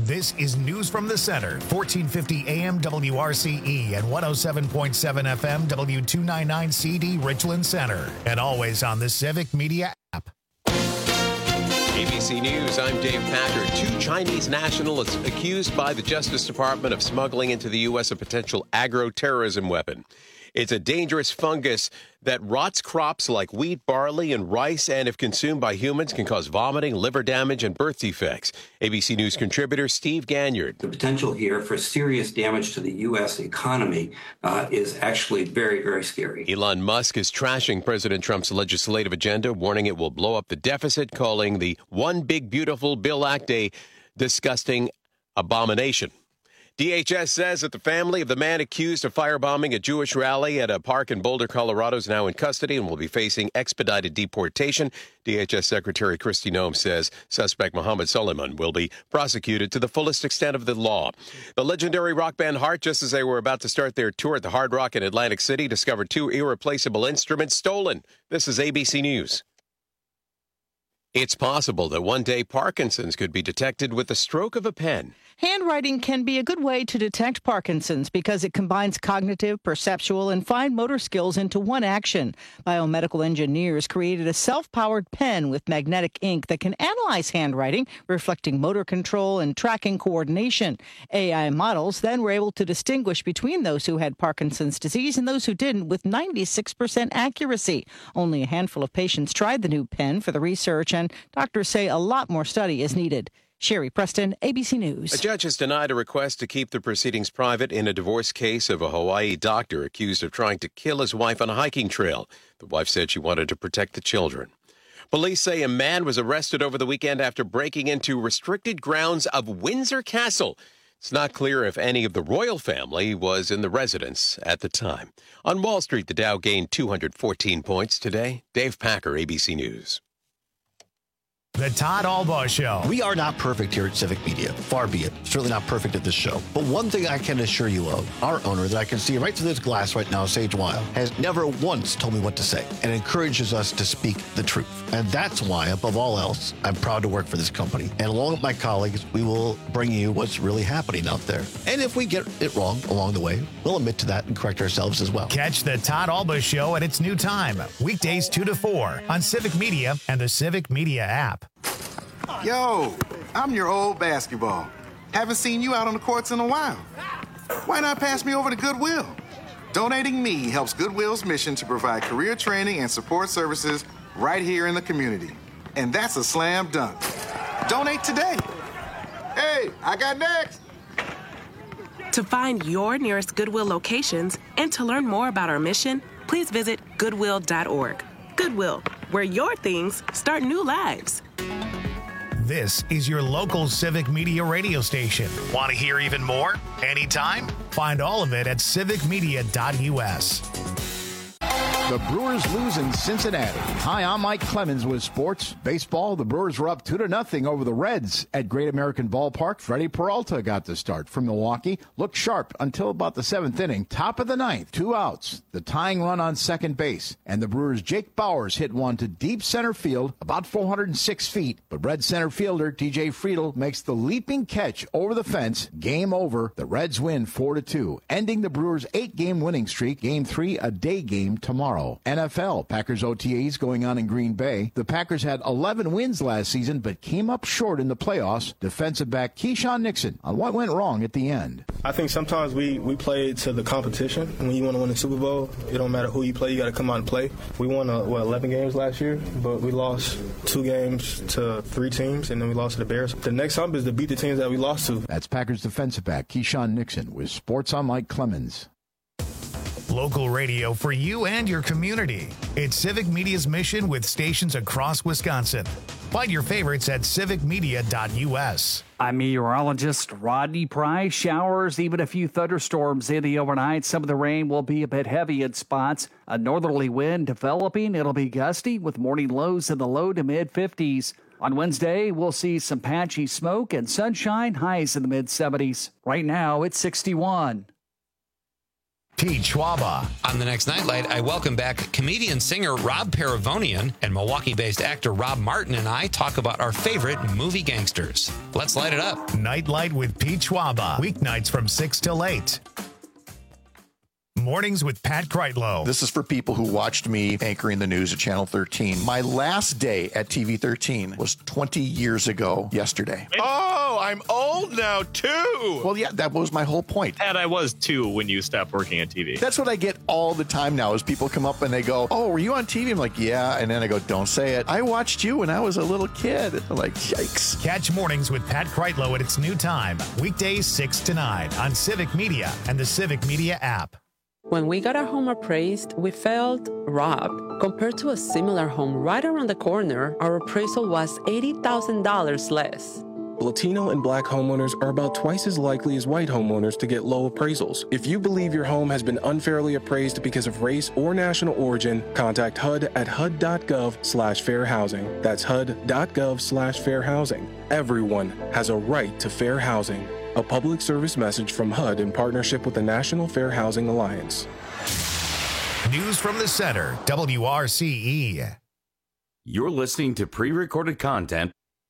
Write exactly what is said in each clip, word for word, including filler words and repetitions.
This is News from the Center, fourteen fifty A M W R C E and one oh seven point seven F M W two ninety-nine C D Richland Center. And always on the Civic Media app. A B C News, I'm Dave Packer. Two Chinese nationals accused by the Justice Department of smuggling into the U S a potential agro-terrorism weapon. It's a dangerous fungus that rots crops like wheat, barley, and rice, and if consumed by humans, can cause vomiting, liver damage, and birth defects. A B C News contributor Steve Ganyard. The potential here for serious damage to the U S economy uh, is actually very, very scary. Elon Musk is trashing President Trump's legislative agenda, warning it will blow up the deficit, calling the One Big Beautiful Bill Act a disgusting abomination. D H S says that the family of the man accused of firebombing a Jewish rally at a park in Boulder, Colorado is now in custody and will be facing expedited deportation. D H S Secretary Kristi Noem says suspect Mohammed Suleiman will be prosecuted to the fullest extent of the law. The legendary rock band Heart, just as they were about to start their tour at the Hard Rock in Atlantic City, discovered two irreplaceable instruments stolen. This is A B C News. It's possible that one day Parkinson's could be detected with the stroke of a pen. Handwriting can be a good way to detect Parkinson's because it combines cognitive, perceptual, and fine motor skills into one action. Biomedical engineers created a self-powered pen with magnetic ink that can analyze handwriting, reflecting motor control and tracking coordination. A I models then were able to distinguish between those who had Parkinson's disease and those who didn't with ninety-six percent accuracy. Only a handful of patients tried the new pen for the research, and doctors say a lot more study is needed. Sherry Preston, A B C News. A judge has denied a request to keep the proceedings private in a divorce case of a Hawaii doctor accused of trying to kill his wife on a hiking trail. The wife said she wanted to protect the children. Police say a man was arrested over the weekend after breaking into restricted grounds of Windsor Castle. It's not clear if any of the royal family was in the residence at the time. On Wall Street, the Dow gained two hundred fourteen points today. Dave Packer, A B C News. The Todd Albaugh Show. We are not perfect here at Civic Media. Far be it. Certainly not perfect at this show. But one thing I can assure you of, our owner that I can see right through this glass right now, Sage Weil, has never once told me what to say and encourages us to speak the truth. And that's why, above all else, I'm proud to work for this company. And along with my colleagues, we will bring you what's really happening out there. And if we get it wrong along the way, we'll admit to that and correct ourselves as well. Catch the Todd Albaugh Show at its new time, weekdays two to four on Civic Media and the Civic Media app. Yo, I'm your old basketball. Haven't seen you out on the courts in a while. Why not pass me over to Goodwill? Donating me helps Goodwill's mission to provide career training and support services right here in the community. And that's a slam dunk. Donate today. Hey, I got next. To find your nearest Goodwill locations and to learn more about our mission, please visit goodwill dot org. Goodwill, where your things start new lives. This is your local Civic Media radio station. Want to hear even more? Anytime? Find all of it at civic media dot U S. The Brewers lose in Cincinnati. Hi, I'm Mike Clemens with sports. Baseball, the Brewers were up two to nothing over the Reds at Great American Ballpark. Freddie Peralta got the start from Milwaukee. Looked sharp until about the seventh inning. Top of the ninth, two outs. The tying run on second base. And the Brewers' Jake Bauers hit one to deep center field, about four hundred six feet. But Red center fielder T J Friedl makes the leaping catch over the fence. Game over. The Reds win four to two, ending the Brewers' eight-game winning streak. Game three, a day game tomorrow. N F L, Packers O T As going on in Green Bay. The Packers had eleven wins last season, but came up short in the playoffs. Defensive back Keyshawn Nixon on what went wrong at the end. I think sometimes we, we play to the competition. When you want to win the Super Bowl, it don't matter who you play, you got to come out and play. We won, uh, what, eleven games last year, but we lost two games to three teams, and then we lost to the Bears. The next hump is to beat the teams that we lost to. That's Packers defensive back Keyshawn Nixon with Sports on Mike Clemens. Local radio for you and your community. It's Civic Media's mission with stations across Wisconsin. Find your favorites at civic media dot U S. I'm meteorologist Rodney Price. Showers, even a few thunderstorms in the overnight. Some of the rain will be a bit heavy in spots. A northerly wind developing. It'll be gusty with morning lows in the low to mid fifties. On Wednesday, we'll see some patchy smoke and sunshine, highs in the mid seventies. Right now, it's sixty-one. Pete Schwaba. On the next Nightlight, I welcome back comedian singer Rob Paravonian, and Milwaukee-based actor Rob Martin and I talk about our favorite movie gangsters. Let's light it up. Nightlight with Pete Schwaba. Weeknights from six till eight. Mornings with Pat Kreitlow. This is for people who watched me anchoring the news at Channel thirteen. My last day at T V thirteen was twenty years ago yesterday. Oh, I'm old now, too. Well, yeah, that was my whole point. And I was, too, when you stopped working at T V. That's what I get all the time now is people come up and they go, oh, were you on T V? I'm like, yeah. And then I go, don't say it. I watched you when I was a little kid. I'm like, yikes. Catch Mornings with Pat Kreitlow at its new time. Weekdays six to nine on Civic Media and the Civic Media app. When we got our home appraised, we felt robbed. Compared to a similar home right around the corner, our appraisal was eighty thousand dollars less. Latino and black homeowners are about twice as likely as white homeowners to get low appraisals. If you believe your home has been unfairly appraised because of race or national origin, contact H U D at H U D dot gov slash fair housing. That's H U D dot gov slash fair housing. Everyone has a right to fair housing. A public service message from H U D in partnership with the National Fair Housing Alliance. News from the Center, W R C E. You're listening to pre-recorded content.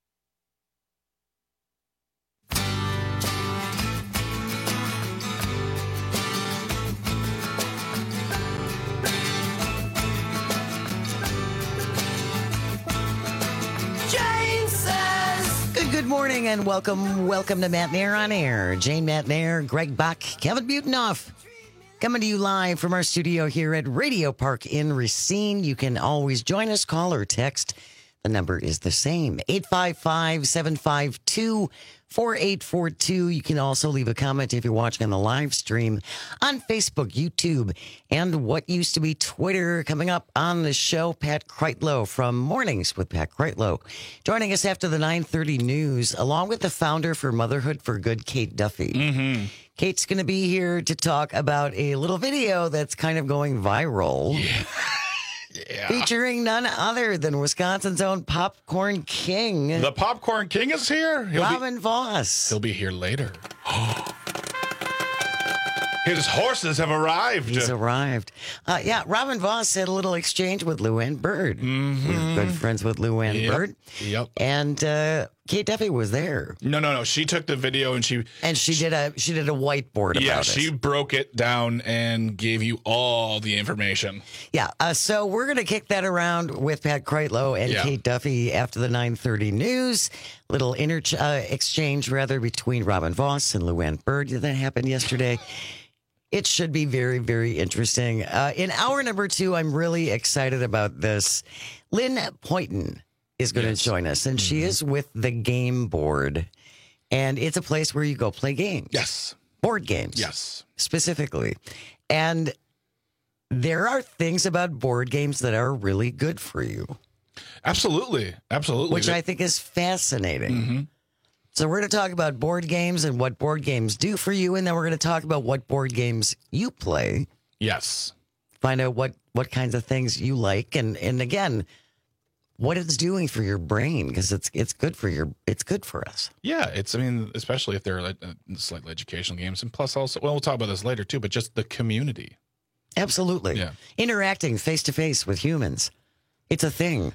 Good morning and welcome, welcome to Matt Nair on Air. Jane Matt Nair, Greg Buck, Kevin Butenoff, coming to you live from our studio here at Radio Park in Racine. You can always join us, call or text. The number is the same, eight five five, seven five two, four eight four two. You can also leave a comment if you're watching on the live stream on Facebook, YouTube, and what used to be Twitter. Coming up on the show, Pat Kreitlow from Mornings with Pat Kreitlow. Joining us after the nine thirty news, along with the founder for Motherhood for Good, Kate Duffy. Mm-hmm. Kate's going to be here to talk about a little video that's kind of going viral. Yeah. Yeah. Featuring none other than Wisconsin's own Popcorn King. The Popcorn King is here. He'll Robin be, Voss. He'll be here later. His horses have arrived. He's arrived. Uh, yeah, Robin Voss had a little exchange with Luann Bird. Mm-hmm. We're good friends with Luann yep. Bird. Yep. And uh, Kate Duffy was there. No, no, no. She took the video and she and she, she did a she did a whiteboard about yeah, it. Yeah, she broke it down and gave you all the information. Yeah. Uh, so we're gonna kick that around with Pat Kreitlow and yeah. Kate Duffy after the nine thirty news. Little inter uh, exchange rather between Robin Voss and Luann Bird that happened yesterday. It should be very, very interesting. Uh, in hour number two, I'm really excited about this. Lynn Poynton is going yes. to join us, and mm-hmm. she is with the Game Board. And it's a place where you go play games. Yes. Board games. Yes. Specifically. And there are things about board games that are really good for you. Absolutely. Absolutely. Which I think is fascinating. Mm-hmm. So we're going to talk about board games and what board games do for you, and then we're going to talk about what board games you play. Yes. Find out what, what kinds of things you like, and, and again, what it's doing for your brain, because it's it's good for your it's good for us. Yeah, it's I mean, especially if they're like uh, slightly educational games, and plus also, well, we'll talk about this later too, but just the community. Absolutely. Yeah. Interacting face to face with humans, it's a thing.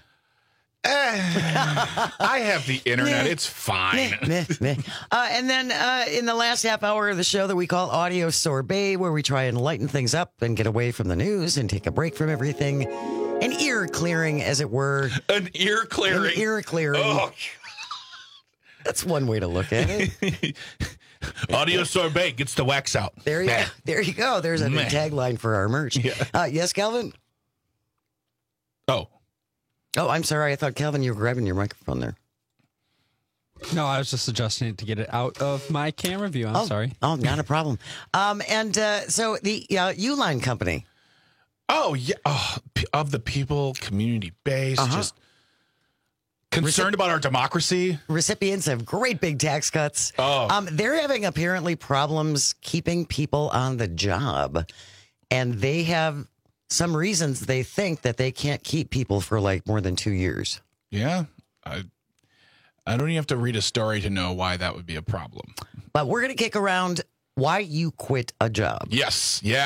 I have the internet. It's fine. uh, and then uh, in the last half hour of the show that we call Audio Sorbet, where we try and lighten things up and get away from the news and take a break from everything. An ear clearing, as it were. An ear clearing. An ear clearing. Oh. That's one way to look at it. Audio Sorbet gets the wax out. There you go. There you go. There's a new tagline for our merch. Yeah. Uh, yes, Calvin? Oh. Oh, I'm sorry. I thought, Calvin, you were grabbing your microphone there. No, I was just adjusting it to get it out of my camera view. I'm oh, sorry. Oh, not a problem. Um, and uh, so the uh, Uline Company. Oh, yeah. Oh, of the people, community base, uh-huh. just concerned Recip- about our democracy. Recipients of great big tax cuts. Oh. Um, they're having apparently problems keeping people on the job. And they have some reasons they think that they can't keep people for like more than two years. Yeah. I I don't even have to read a story to know why that would be a problem. But we're going to kick around why you quit a job. Yes. Yeah.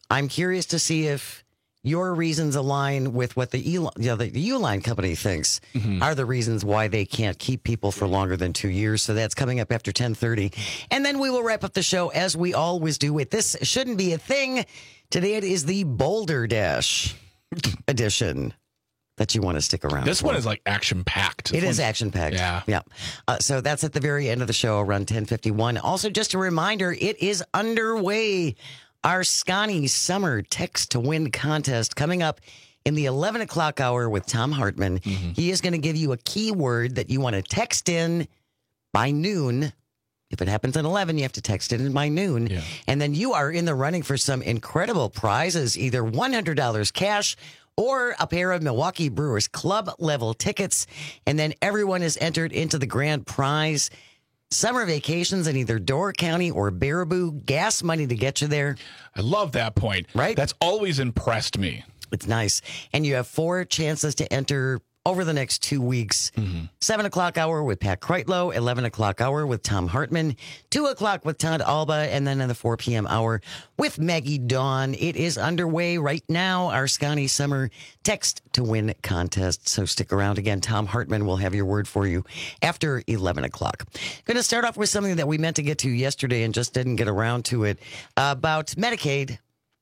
I'm curious to see if your reasons align with what the E- you know, the Uline company thinks mm-hmm. are the reasons why they can't keep people for longer than two years. So that's coming up after ten thirty. And then we will wrap up the show as we always do with This Shouldn't Be a Thing. Today it is the Boulder Dash edition that you want to stick around This for. one is like action-packed. It This is one's- action-packed. Yeah. Yeah. Uh, so that's at the very end of the show around ten fifty-one. Also, just a reminder, it is underway. Our Scotty Summer Text to Win contest coming up in the eleven o'clock hour with Tom Hartman. Mm-hmm. He is going to give you a keyword that you want to text in by noon. If it happens at eleven, you have to text it in by noon. Yeah. And then you are in the running for some incredible prizes, either one hundred dollars cash or a pair of Milwaukee Brewers club level tickets. And then everyone is entered into the grand prize. Summer vacations in either Door County or Baraboo. Gas money to get you there. I love that point. Right? That's always impressed me. It's nice. And you have four chances to enter over the next two weeks. Mm-hmm. seven o'clock hour with Pat Kreitlow, eleven o'clock hour with Tom Hartman, two o'clock with Todd Alba, and then in the four p.m. hour with Maggie Dawn. It is underway right now, our Scotty Summer Text to Win contest. So stick around. Again, Tom Hartman will have your word for you after eleven o'clock. Going to start off with something that we meant to get to yesterday and just didn't get around to it, uh, about Medicaid.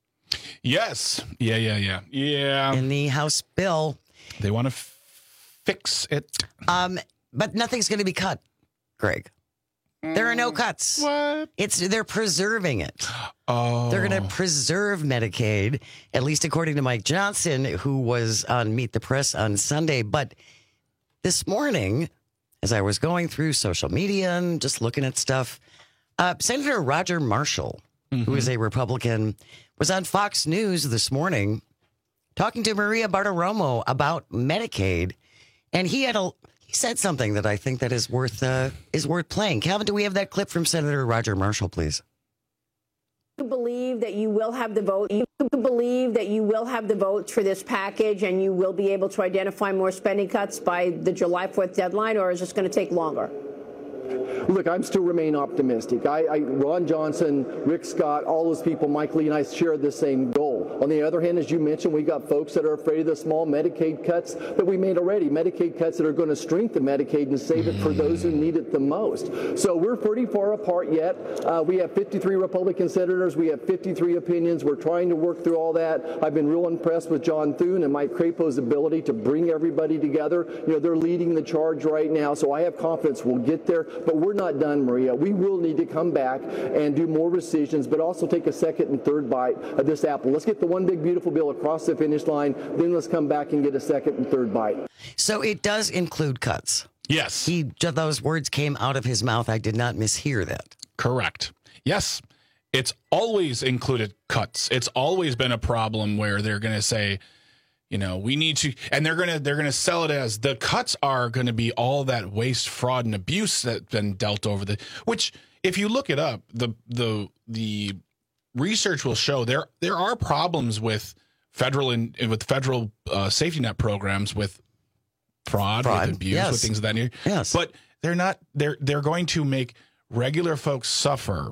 Yes. Yeah, yeah, yeah. Yeah. In the House bill. They want to f- fix it. Um, but nothing's going to be cut, Greg. There are no cuts. What? It's they're preserving it. Oh. They're going to preserve Medicaid, at least according to Mike Johnson, who was on Meet the Press on Sunday. But this morning, as I was going through social media and just looking at stuff, uh, Senator Roger Marshall, mm-hmm. who is a Republican, was on Fox News this morning talking to Maria Bartiromo about Medicaid, and he had a he said something that I think that is worth uh, is worth playing. Calvin, do we have that clip from Senator Roger Marshall, please? You believe that you will have the vote. You believe that you will have the votes for this package, and you will be able to identify more spending cuts by the July fourth deadline, or is this going to take longer? Look, I'm still remain optimistic. I, I, Ron Johnson, Rick Scott, all those people, Mike Lee, and I share the same goal. On the other hand, as you mentioned, we got folks that are afraid of the small Medicaid cuts that we made already, Medicaid cuts that are going to strengthen Medicaid and save it for those who need it the most. So we're pretty far apart yet. Uh, we have fifty-three Republican senators. We have fifty-three opinions. We're trying to work through all that. I've been real impressed with John Thune and Mike Crapo's ability to bring everybody together. You know, they're leading the charge right now, so I have confidence we'll get there. But we're not done, Maria. We will need to come back and do more rescissions, but also take a second and third bite of this apple. Let's get the one big beautiful bill across the finish line, then let's come back and get a second and third bite. So it does include cuts. Yes. He those words came out of his mouth. I did not mishear that. Correct. Yes. It's always included cuts. It's always been a problem where they're going to say, you know, we need to, and they're going to, they're going to sell it as the cuts are going to be all that waste, fraud, and abuse that's been dealt over the, which if you look it up, the, the, the research will show there, there are problems with federal and with federal uh, safety net programs with fraud, Fraud, with abuse, yes. with things of that nature. Yes. But they're not, they're, they're going to make regular folks suffer,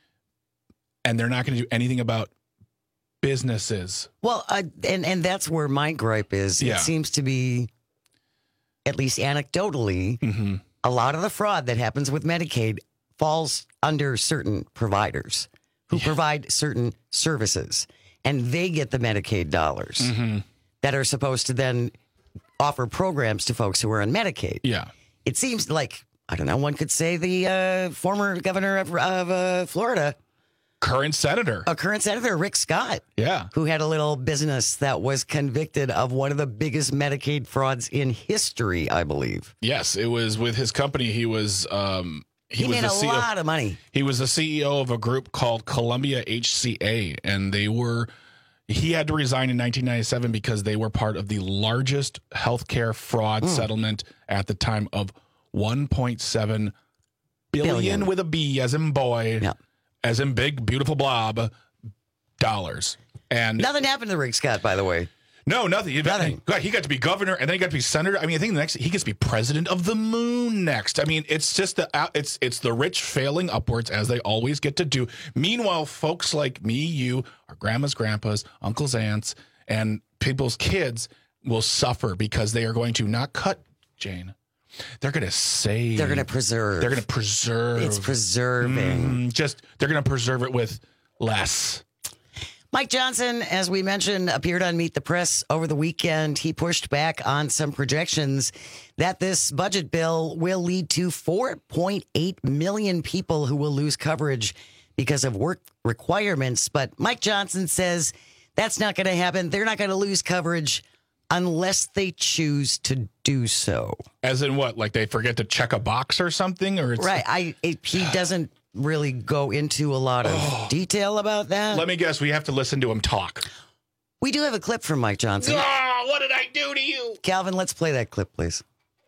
and they're not going to do anything about businesses. Well, uh, and and that's where my gripe is. Yeah. It seems to be, at least anecdotally, mm-hmm. a lot of the fraud that happens with Medicaid falls under certain providers who yeah. provide certain services, and they get the Medicaid dollars mm-hmm. that are supposed to then offer programs to folks who are on Medicaid. Yeah, it seems like, I don't know, one could say the uh, former governor of, of uh, Florida. Current senator. A current senator, Rick Scott. Yeah. Who had a little business that was convicted of one of the biggest Medicaid frauds in history, I believe. Yes, it was with his company. He was um he, he was made the a C E O, lot of money. He was the C E O of a group called Columbia H C A, and they were he had to resign in nineteen ninety-seven because they were part of the largest healthcare fraud mm. settlement at the time of one point seven billion, billion with a B as in boy. Yeah. As in big, beautiful blob dollars. And nothing happened to Rick Scott, by the way. No, nothing. Nothing. God, he got to be governor, and then he got to be senator. I mean, I think the next he gets to be president of the moon next. I mean, it's just the it's it's the rich failing upwards as they always get to do. Meanwhile, folks like me, you, our grandmas, grandpas, uncles, aunts, and people's kids will suffer because they are going to not cut, Jane. They're going to save. They're going to preserve. They're going to preserve. It's preserving. Mm, just they're going to preserve it with less. Mike Johnson, as we mentioned, appeared on Meet the Press over the weekend. He pushed back on some projections that this budget bill will lead to four point eight million people who will lose coverage because of work requirements. But Mike Johnson says that's not going to happen. They're not going to lose coverage unless they choose to do so. As in what? Like they forget to check a box or something? Or it's right. I it, he doesn't really go into a lot of oh. detail about that. Let me guess. We have to listen to him talk. We do have a clip from Mike Johnson. Oh, what did I do to you? Calvin, let's play that clip, please.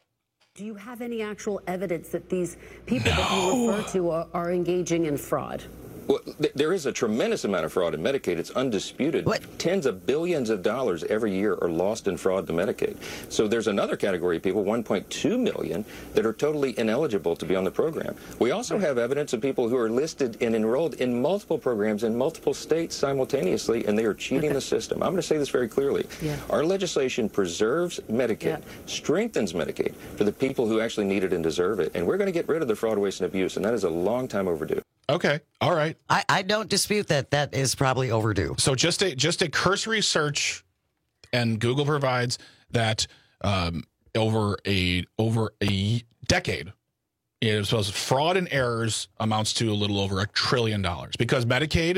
Do you have any actual evidence that these people no. that you refer to are, are engaging in fraud? Well, th- there is a tremendous amount of fraud in Medicaid. It's undisputed. What? Tens of billions of dollars every year are lost in fraud to Medicaid. So there's another category of people, one point two million, that are totally ineligible to be on the program. We also have evidence of people who are listed and enrolled in multiple programs in multiple states simultaneously, and they are cheating the system. I'm going to say this very clearly. Yeah. Our legislation preserves Medicaid, yeah. strengthens Medicaid for the people who actually need it and deserve it, and we're going to get rid of the fraud, waste, and abuse, and that is a long time overdue. Okay. All right. I, I don't dispute that. That is probably overdue. So just a just a cursory search, and Google provides that um, over a over a decade, it is supposed fraud and errors amounts to a little over a trillion dollars because Medicaid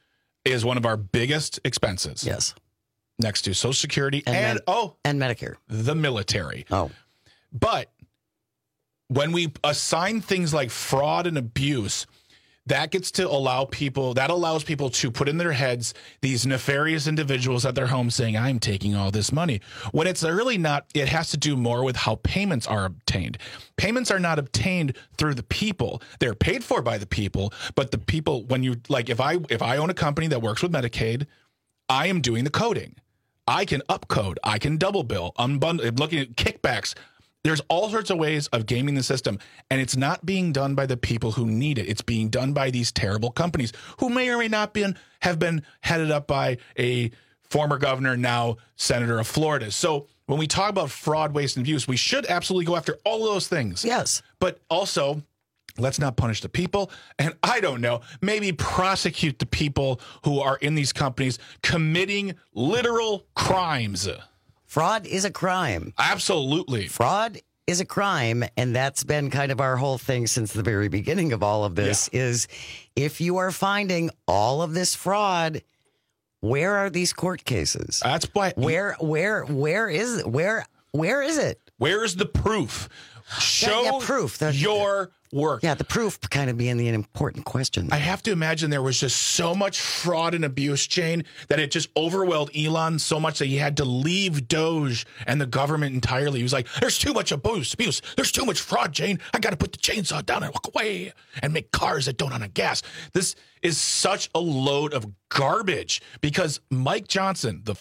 is one of our biggest expenses. Yes. Next to Social Security and, and med- oh and Medicare, the military. Oh, but when we assign things like fraud and abuse, that gets to allow people, that allows people to put in their heads these nefarious individuals at their home saying, I'm taking all this money. When it's really not, it has to do more with how payments are obtained. Payments are not obtained through the people. They're paid for by the people, but the people, when you, like if I, if I own a company that works with Medicaid, I am doing the coding. I can upcode. I can double bill. Unbundle, looking at kickbacks. There's all sorts of ways of gaming the system, and it's not being done by the people who need it. It's being done by these terrible companies who may or may not been, have been headed up by a former governor, now senator of Florida. So when we talk about fraud, waste, and abuse, we should absolutely go after all of those things. Yes. But also, let's not punish the people. And I don't know, maybe prosecute the people who are in these companies committing literal crimes. Fraud is a crime. Absolutely. Fraud is a crime, and that's been kind of our whole thing since the very beginning of all of this, yeah. is if you are finding all of this fraud, where are these court cases? That's why. Where, where, where is it? Where, where is it? Where is the proof? Show yeah, yeah, proof. The, your work. Yeah, the proof kind of being the important question. I have to imagine there was just so much fraud and abuse, Jane, that it just overwhelmed Elon so much that he had to leave Doge and the government entirely. He was like, there's too much abuse, abuse. There's too much fraud, Jane. I got to put the chainsaw down and walk away and make cars that don't run on gas. This is such a load of garbage because Mike Johnson, the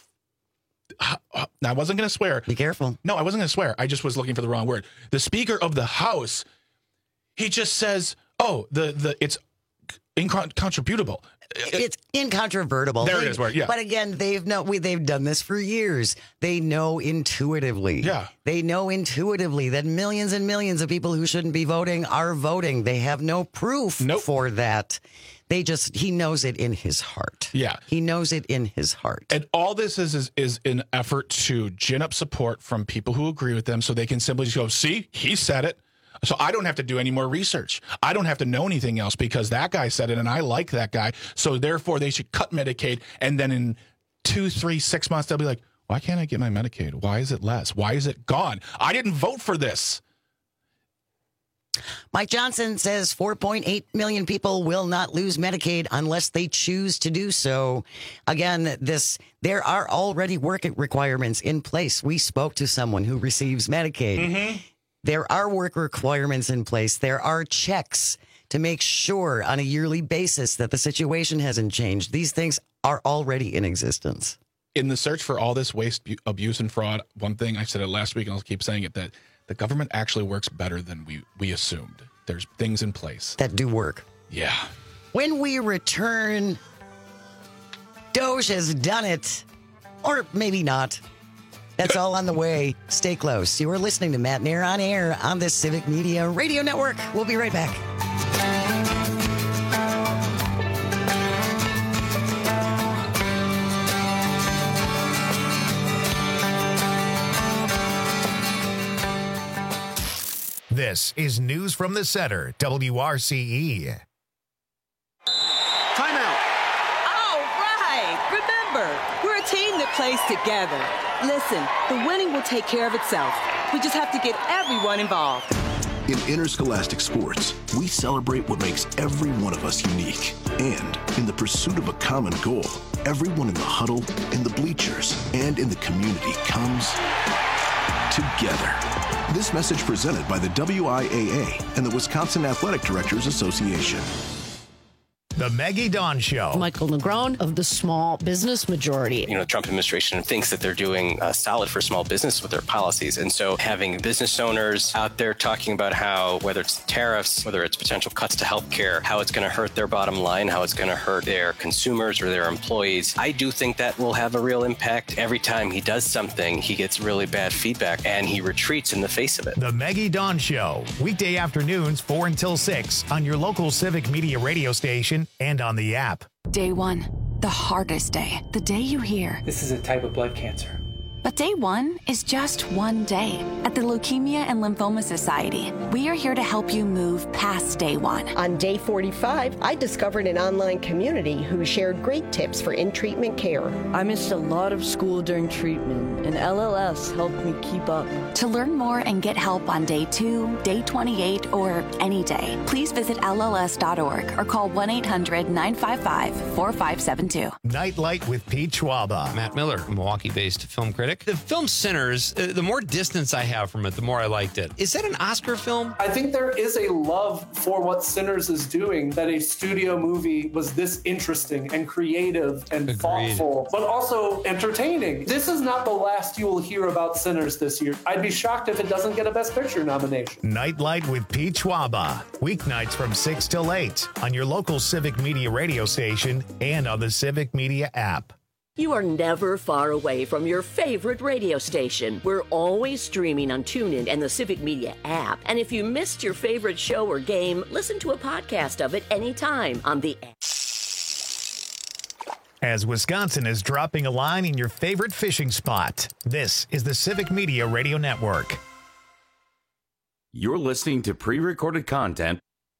I wasn't going to swear. Be careful. No, I wasn't going to swear. I just was looking for the wrong word. The Speaker of the House, he just says, "Oh, the the it's incontrovertible. It's incontrovertible." There they, it is. Where, yeah. But again, they've no, we, they've done this for years. They know intuitively. Yeah. They know intuitively that millions and millions of people who shouldn't be voting are voting. They have no proof nope. for that. They just, he knows it in his heart. Yeah. He knows it in his heart. And all this is, is is an effort to gin up support from people who agree with them so they can simply just go, see, he said it. So I don't have to do any more research. I don't have to know anything else because that guy said it and I like that guy. So therefore they should cut Medicaid. And then in two, three, six months, they'll be like, why can't I get my Medicaid? Why is it less? Why is it gone? I didn't vote for this. Mike Johnson says four point eight million people will not lose Medicaid unless they choose to do so. Again, this there are already work requirements in place. We spoke to someone who receives Medicaid. Mm-hmm. There are work requirements in place. There are checks to make sure on a yearly basis that the situation hasn't changed. These things are already in existence. in the search for all this waste, bu- abuse, and fraud, one thing, I said it last week and I'll keep saying it, that the government actually works better than we, we assumed. There's things in place that do work. Yeah. When we return, Doge has done it. Or maybe not. That's all on the way. Stay close. You are listening to Matt Nair on air on the Civic Media Radio Network. We'll be right back. This is News from the Center, W R C E. Timeout. All right. Remember, we're a team that plays together. Listen, the winning will take care of itself. We just have to get everyone involved. In interscholastic sports, we celebrate what makes every one of us unique. And in the pursuit of a common goal, everyone in the huddle, in the bleachers, and in the community comes together. This message presented by the W I A A and the Wisconsin Athletic Directors Association. The Maggie Dawn Show. Michael Negron of the Small Business Majority. You know, the Trump administration thinks that they're doing uh, solid for small business with their policies. And so having business owners out there talking about how, whether it's tariffs, whether it's potential cuts to healthcare, how it's going to hurt their bottom line, how it's going to hurt their consumers or their employees, I do think that will have a real impact. Every time he does something, he gets really bad feedback and he retreats in the face of it. The Maggie Dawn Show. Weekday afternoons, four until six on your local Civic Media radio station and on the app. Day one, the hardest day, the day you hear, this is a type of blood cancer. But day one is just one day. At the Leukemia and Lymphoma Society, we are here to help you move past day one. On day forty-five, I discovered an online community who shared great tips for in-treatment care. I missed a lot of school during treatment, and L L S helped me keep up. To learn more and get help on day two, day twenty-eight, or any day, please visit L L S dot org or call one eight hundred nine five five four five seven two. Nightlight with Pete Schwaba. Matt Miller, Milwaukee-based film critic. The film Sinners, uh, the more distance I have from it, the more I liked it. Is that an Oscar film? I think there is a love for what Sinners is doing, that a studio movie was this interesting and creative and Agreed. thoughtful, but also entertaining. This is not the last you will hear about Sinners this year. I'd be shocked if it doesn't get a Best Picture nomination. Nightlight with Pete Schwaba. Weeknights from six till eight on your local Civic Media radio station and on the Civic Media app. You are never far away from your favorite radio station. We're always streaming on TuneIn and the Civic Media app. And if you missed your favorite show or game, listen to a podcast of it anytime on the app. As Wisconsin is dropping a line in your favorite fishing spot, this is the Civic Media Radio Network. You're listening to pre-recorded content.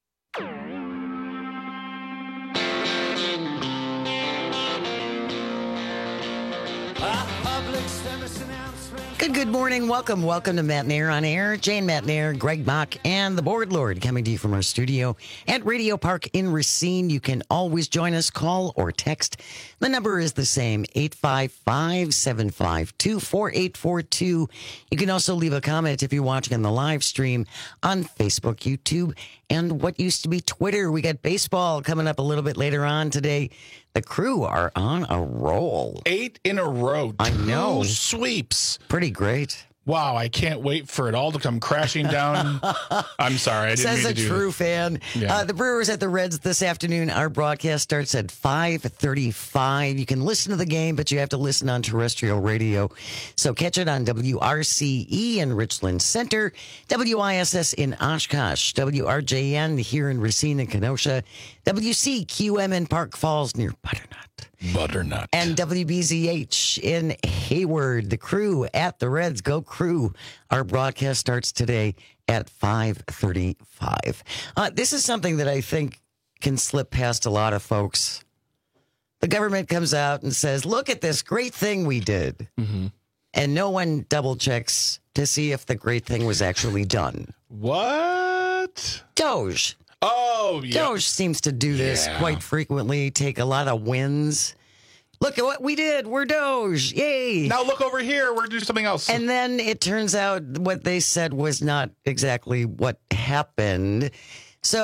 Good, good morning. Welcome, welcome to Matt Nair on Air. Jane Matt Nair, Greg Bach, and the Board Lord coming to you from our studio at Radio Park in Racine. You can always join us, call or text. The number is the same, eight five five, seven five two, four eight four two. You can also leave a comment if you're watching on the live stream on Facebook, YouTube, and what used to be Twitter. We got baseball coming up a little bit later on today. The Crew are on a roll. Eight in a row. I know. Two sweeps. Pretty great. Wow, I can't wait for it all to come crashing down. I'm sorry, I didn't Says mean to a do true that. fan. Yeah. Uh, the Brewers at the Reds this afternoon. Our broadcast starts at five thirty-five. You can listen to the game, but you have to listen on terrestrial radio. So catch it on W R C E in Richland Center, W I S S in Oshkosh, W R J N here in Racine and Kenosha, W C Q M in Park Falls near Butternut. Butternut. And W B Z H in Hayward. The Crew at the Reds. Go Crew. Our broadcast starts today at five thirty-five. Uh, this is something that I think can slip past a lot of folks. The government comes out and says, look at this great thing we did. Mm-hmm. And no one double checks to see if the great thing was actually done. What? Doge. Oh, yeah. Doge seems to do this Yeah. quite frequently, take a lot of wins. Look at what we did. We're Doge. Yay. Now look over here. We're doing something else. And then it turns out what they said was not exactly what happened. So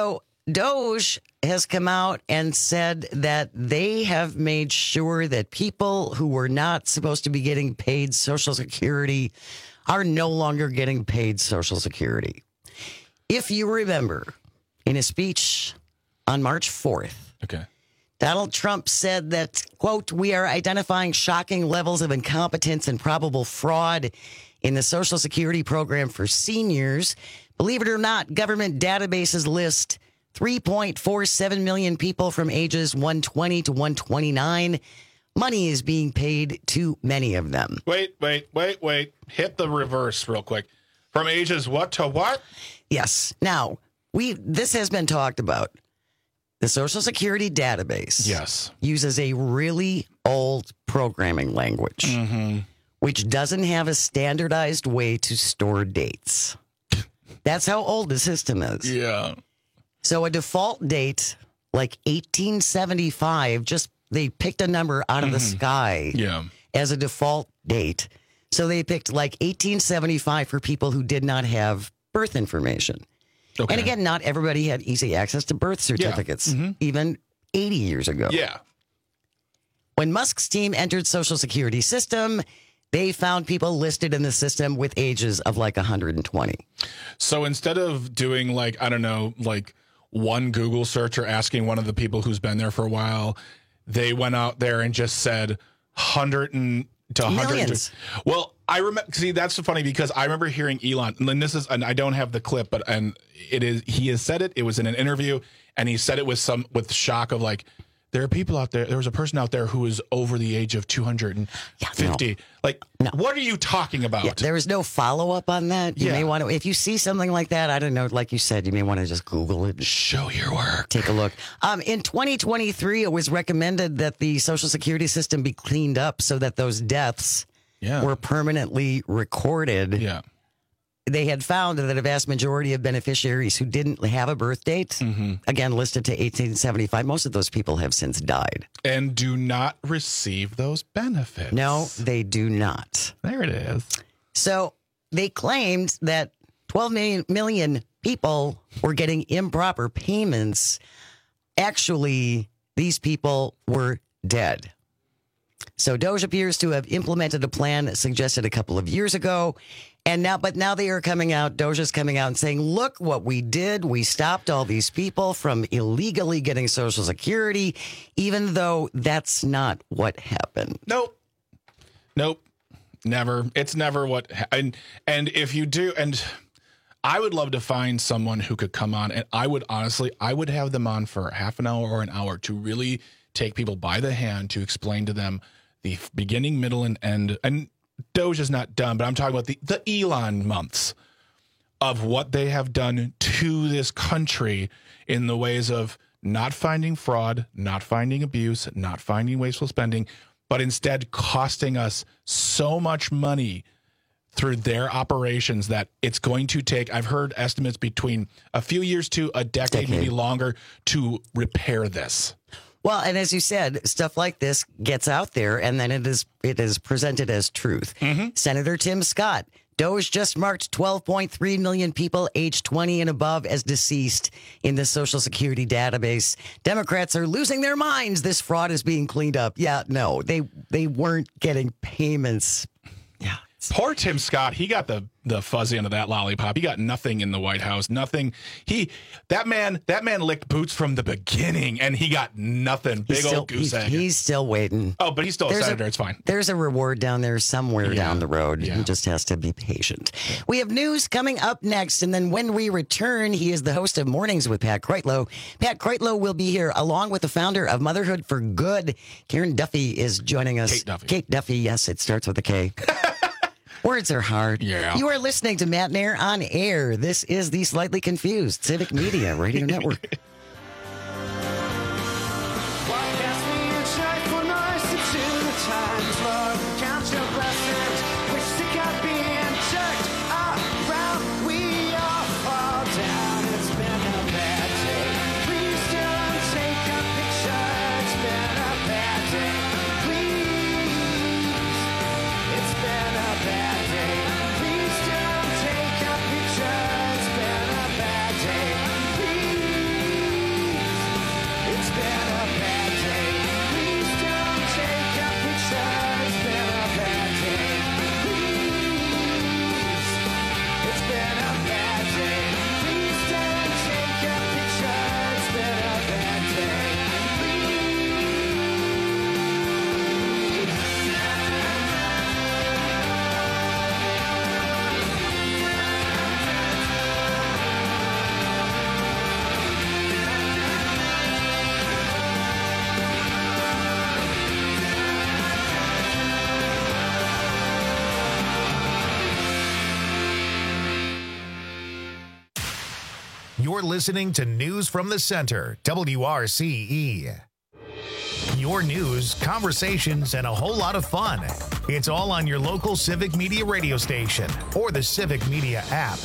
Doge has come out and said that they have made sure that people who were not supposed to be getting paid Social Security are no longer getting paid Social Security. If you remember, in a speech on March fourth, okay, Donald Trump said that, quote, we are identifying shocking levels of incompetence and probable fraud in the Social Security program for seniors. Believe it or not, government databases list three point four seven million people from ages one twenty to one twenty-nine. Money is being paid to many of them. Wait, wait, wait, wait. Hit the reverse real quick. From ages what to what? Yes. Now, we this has been talked about. The Social Security database yes. uses a really old programming language, mm-hmm. which doesn't have a standardized way to store dates. That's how old the system is. Yeah. So a default date like eighteen seventy-five, just they picked a number out of mm-hmm. the sky yeah. as a default date. So they picked like eighteen seventy-five for people who did not have birth information. Okay. And again, not everybody had easy access to birth certificates, yeah. mm-hmm. even eighty years ago. Yeah. When Musk's team entered Social Security system, they found people listed in the system with ages of like one hundred twenty. So instead of doing like, I don't know, like one Google search or asking one of the people who's been there for a while, they went out there and just said one hundred and to one hundred. Millions. Well, I remember. See, that's so funny because I remember hearing Elon, and this is, and I don't have the clip, but and it is. He has said it. It was in an interview, and he said it with some with shock of like, there are people out there. There was a person out there who is over the age of two hundred fifty. Yeah, no. Like, no. What are you talking about? Yeah, there was no follow up on that. You Yeah. may want to, if you see something like that, I don't know, like you said, you may want to just Google it. Show your work. Take a look. Um, in twenty twenty-three, it was recommended that the Social Security system be cleaned up so that those deaths Yeah. were permanently recorded. Yeah. They had found that a vast majority of beneficiaries who didn't have a birth date, Mm-hmm. again listed to eighteen seventy-five, most of those people have since died. And do not receive those benefits. No, they do not. There it is. So they claimed that twelve million, million people were getting improper payments. Actually, these people were dead. So Doge appears to have implemented a plan suggested a couple of years ago. And now, but now they are coming out, Doge is coming out and saying, look what we did. We stopped all these people from illegally getting Social Security, even though that's not what happened. Nope. Nope. Never. It's never what, and, and if you do, and I would love to find someone who could come on, and I would honestly, I would have them on for half an hour or an hour to really take people by the hand to explain to them the beginning, middle, and end. And Doge is not done, but I'm talking about the, the Elon months of what they have done to this country in the ways of not finding fraud, not finding abuse, not finding wasteful spending, but instead costing us so much money through their operations that it's going to take, I've heard estimates between a few years to a decade, Decade. maybe longer, to repair this. Well, and as you said, stuff like this gets out there, and then it is it is presented as truth. Mm-hmm. Senator Tim Scott, Doge just marked twelve point three million people aged twenty and above as deceased in the Social Security database. Democrats are losing their minds. This fraud is being cleaned up. Yeah, no, they they weren't getting payments. Yeah. Poor Tim Scott. He got the, the fuzzy end of that lollipop. He got nothing in the White House. Nothing. He that man that man licked boots from the beginning, and he got nothing. Big He's still, old goose he's, egg. he's still waiting. Oh, but he's still a There's senator. A, it's fine. There's a reward down there somewhere Yeah. down the road. Yeah. He just has to be patient. We have news coming up next, and then when we return, he is the host of Mornings with Pat Kreitlow. Pat Kreitlow will be here along with the founder of Motherhood for Good. Karen Duffy is joining us. Kate Duffy. Kate Duffy, yes, it starts with a K. Words are hard. Yeah. You are listening to Matt Nair on Air. This is the Slightly Confused Civic Media Radio Network. You're listening to News from the Center, W R C E. Your news, conversations, and a whole lot of fun. It's all on your local Civic Media radio station or the Civic Media app.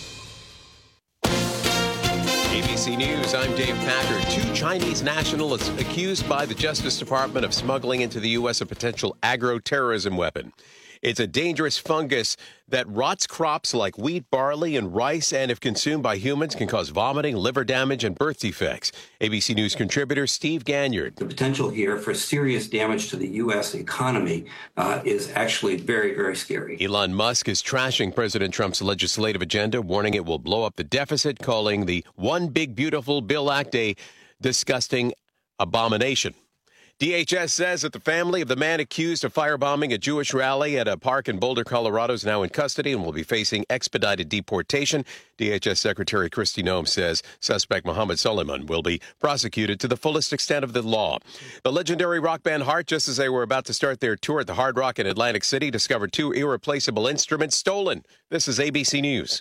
A B C News, I'm Dave Packard. Two Chinese nationals accused by the Justice Department of smuggling into the U S a potential agro-terrorism weapon. It's a dangerous fungus that rots crops like wheat, barley, and rice, and if consumed by humans, can cause vomiting, liver damage, and birth defects. A B C News contributor Steve Ganyard. The potential here for serious damage to the U S economy uh, is actually very, very scary. Elon Musk is trashing President Trump's legislative agenda, warning it will blow up the deficit, calling the One Big Beautiful Bill Act a disgusting abomination. D H S says that the family of the man accused of firebombing a Jewish rally at a park in Boulder, Colorado is now in custody and will be facing expedited deportation. D H S Secretary Kristi Noem says suspect Mohammed Suleiman will be prosecuted to the fullest extent of the law. The legendary rock band Heart, just as they were about to start their tour at the Hard Rock in Atlantic City, discovered two irreplaceable instruments stolen. This is A B C News.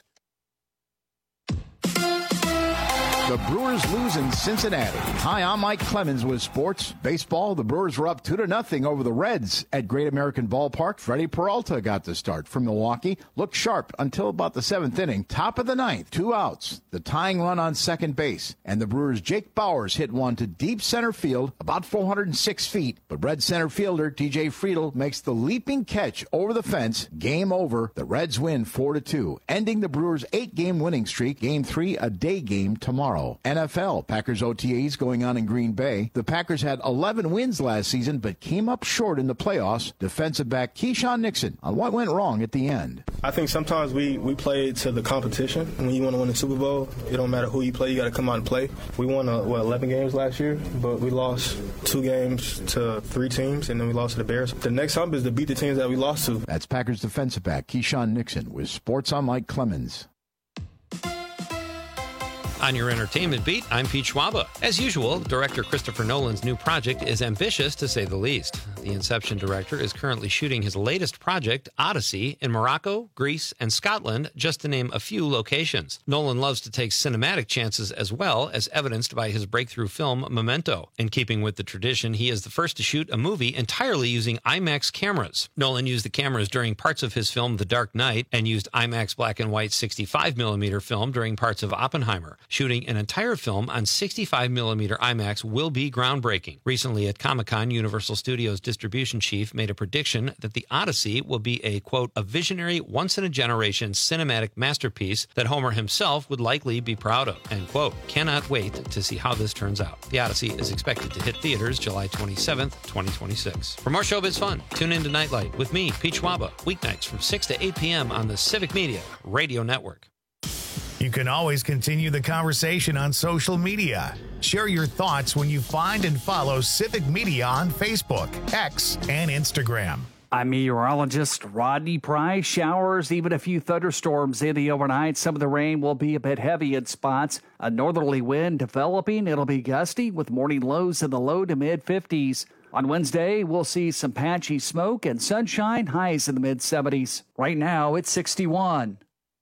The Brewers lose in Cincinnati. Hi, I'm Mike Clemens with sports. Baseball, the Brewers were up two to nothing over the Reds at Great American Ballpark. Freddie Peralta got the start from Milwaukee. Looked sharp until about the seventh inning. Top of the ninth, two outs. The tying run on second base. And the Brewers' Jake Bauers hit one to deep center field, about four hundred six feet. But Red center fielder T J Friedl makes the leaping catch over the fence. Game over. The Reds win four to two, ending the Brewers' eight-game winning streak. Game three, a day game tomorrow. N F L, Packers O T As going on in Green Bay. The Packers had eleven wins last season, but came up short in the playoffs. Defensive back Keyshawn Nixon on what went wrong at the end. I think sometimes we, we play to the competition. When you want to win the Super Bowl, it don't matter who you play, you got to come out and play. We won, uh, what, eleven games last year, but we lost two games to three teams, and then we lost to the Bears. The next hump is to beat the teams that we lost to. That's Packers defensive back Keyshawn Nixon with Sports on Mike Clemens. On your entertainment beat, I'm Pete Schwaba. As usual, director Christopher Nolan's new project is ambitious, to say the least. The Inception director is currently shooting his latest project, Odyssey, in Morocco, Greece, and Scotland, just to name a few locations. Nolan loves to take cinematic chances as well, as evidenced by his breakthrough film, Memento. In keeping with the tradition, he is the first to shoot a movie entirely using IMAX cameras. Nolan used the cameras during parts of his film, The Dark Knight, and used IMAX black and white sixty-five millimeter film during parts of Oppenheimer. Shooting an entire film on sixty-five millimeter IMAX will be groundbreaking. Recently at Comic-Con, Universal Studios distribution chief made a prediction that the Odyssey will be a, quote, a visionary, once-in-a-generation cinematic masterpiece that Homer himself would likely be proud of, end quote. Cannot wait to see how this turns out. The Odyssey is expected to hit theaters July twenty-seventh, twenty twenty-six. For more showbiz fun, tune in to Nightlight with me, Pete Schwaba, weeknights from six to eight p.m. on the Civic Media Radio Network. You can always continue the conversation on social media. Share your thoughts when you find and follow Civic Media on Facebook, X, and Instagram. I'm meteorologist Rodney Price. Showers, even a few thunderstorms in the overnight. Some of the rain will be a bit heavy in spots. A northerly wind developing. It'll be gusty with morning lows in the low to mid fifties. On Wednesday, we'll see some patchy smoke and sunshine, highs in the mid seventies. Right now, it's sixty-one.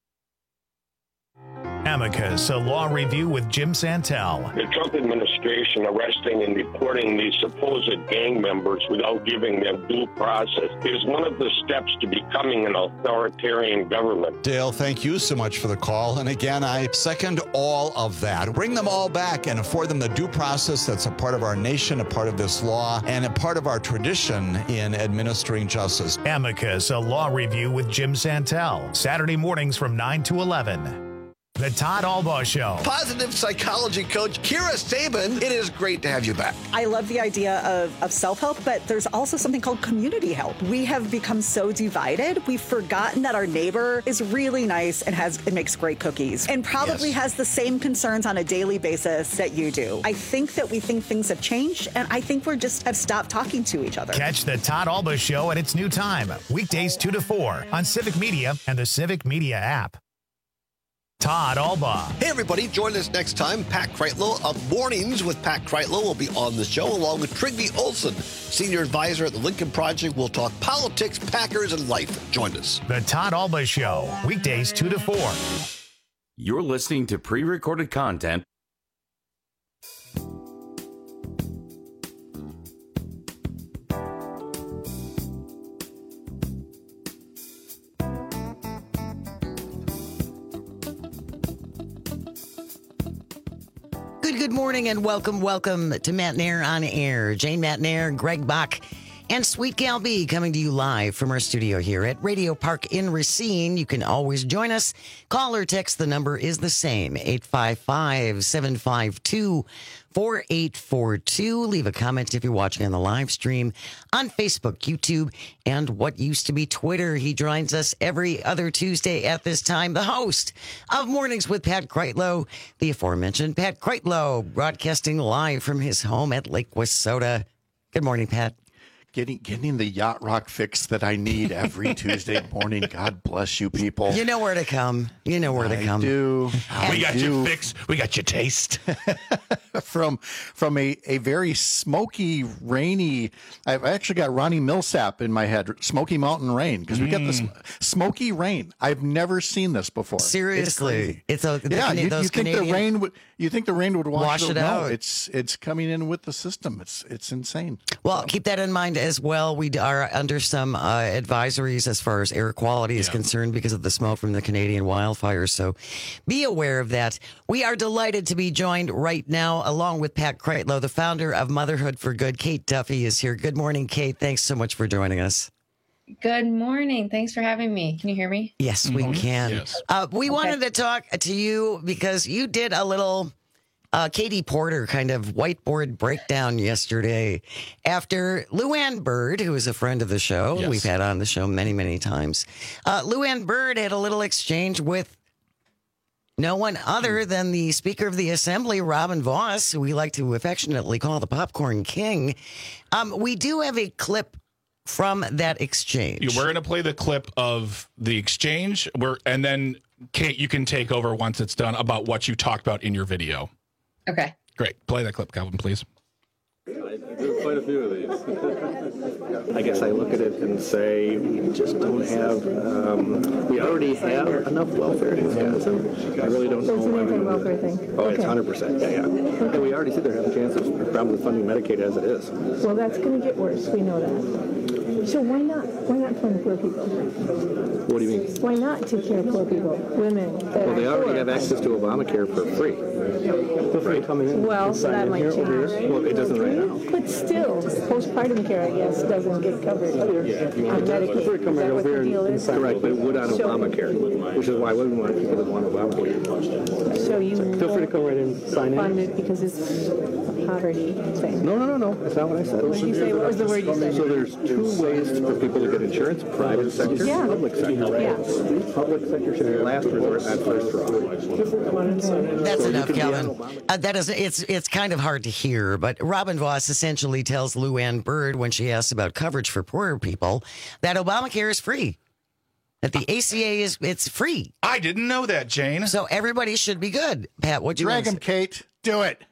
Amicus, a law review with Jim Santel. The Trump administration arresting and deporting these supposed gang members without giving them due process is one of the steps to becoming an authoritarian government. Dale, thank you so much for the call. And again, I second all of that. Bring them all back and afford them the due process that's a part of our nation, a part of this law, and a part of our tradition in administering justice. Amicus, a law review with Jim Santel. Saturday mornings from nine to eleven. The Todd Albaugh Show. Positive psychology coach Kira Sabin, it is great to have you back. I love the idea of, of self-help, but there's also something called community help. We have become so divided, we've forgotten that our neighbor is really nice and has and makes great cookies and probably yes. has the same concerns on a daily basis that you do. I think that we think things have changed, and I think we're just have stopped talking to each other. Catch the Todd Albaugh Show at its new time, weekdays two to four on Civic Media and the Civic Media app. Todd Albaugh. Hey, everybody. Join us next time. Pat Kreitlow of Mornings with Pat Kreitlow will be on the show, along with Trygve Olsen, Senior Advisor at the Lincoln Project. We'll talk politics, Packers, and life. Join us. The Todd Albaugh Show, weekdays two to four. You're listening to pre-recorded content. Good, good morning and welcome, welcome to Matt Nair on Air. Jane Matt Nair, Greg Bach, and Sweet Gal B coming to you live from our studio here at Radio Park in Racine. You can always join us. Call or text. The number is the same, eight five five, seven five two, four eight four two. Leave a comment if you're watching on the live stream on Facebook, YouTube, and what used to be Twitter. He joins us every other Tuesday at this time, the host of Mornings with Pat Kreitlow, the aforementioned Pat Kreitlow, broadcasting live from his home at Lake Wissota. Good morning, Pat. Getting getting the yacht rock fix that I need every Tuesday morning. God bless you people. You know where to come. You know where to I come. do. We I got do. your fix. We got your taste. from from a, a very smoky, rainy. I've actually got Ronnie Millsap in my head. Smoky Mountain Rain, because we got this Mm. smoky rain. I've never seen this before. Seriously, it's, it's a the, yeah. Cana- You, those you think Canadian... the rain would? You think the rain would wash, Wash it no, out. It's it's coming in with the system. It's it's insane. Well, keep that in mind as well. We are under some uh, advisories as far as air quality is concerned because of the smoke from the Canadian wildfires. So be aware of that. We are delighted to be joined right now, along with Pat Kreitlow, the founder of Motherhood for Good. Kate Duffy is here. Good morning, Kate. Thanks so much for joining us. Good morning. Thanks for having me. Can you hear me? Yes, we Mhm. can. Yes. Uh, we Okay. wanted to talk to you because you did a little uh, Katie Porter kind of whiteboard breakdown yesterday after Luann Bird, who is a friend of the show, Yes. we've had on the show many, many times. Uh, Luann Bird had a little exchange with no one other than the Speaker of the Assembly, Robin Vos, who we like to affectionately call the Popcorn King. Um, we do have a clip from that exchange. We're going to play the clip of the exchange. We're, and then, Kate, you can take over once it's done about what you talked about in your video. Okay. Great. Play that clip, Calvin, please. I do quite a few of these. I guess I look at it and say, we just don't have, um, we already have enough welfare in Wisconsin. I really don't know. So it's an anti-welfare thing? Oh, it's Okay. one hundred percent, yeah, yeah. And we already see there have a chance of problem with funding Medicaid as it is. Well, that's going to get worse. We know that. So why not? Why not fund poor people? What do you mean? Why not take care of poor people, women? that Well, they are already poor? have access to Obamacare for free. Feel free to come in Well, and sign that in might here, over change. here. Well, it doesn't right now. But still, postpartum care, I guess, doesn't get covered on Medicaid. Feel free to come Is right that over what here the and deal and is? sign. Correct, but it would on So- Obamacare, which is why I wouldn't want people that want Obamacare. So you Feel free to come right in and sign in. fund it because it's a poverty thing? No, no, no, no. That's not what I said. What did you say? What was the word you said? So there's two ways for people to get insurance: private sector, Yeah. public sector. Yeah. Public sector should be last resort, not first draw. That's So you enough, could be on Calvin. Uh, that is, it's it's kind of hard to hear, but Robin Vos essentially tells Luann Bird when she asks about coverage for poorer people that Obamacare is free, that the A C A is it's free. I didn't know that, Jane. So everybody should be good. Pat, what do you Drag want him, Kate. Do it.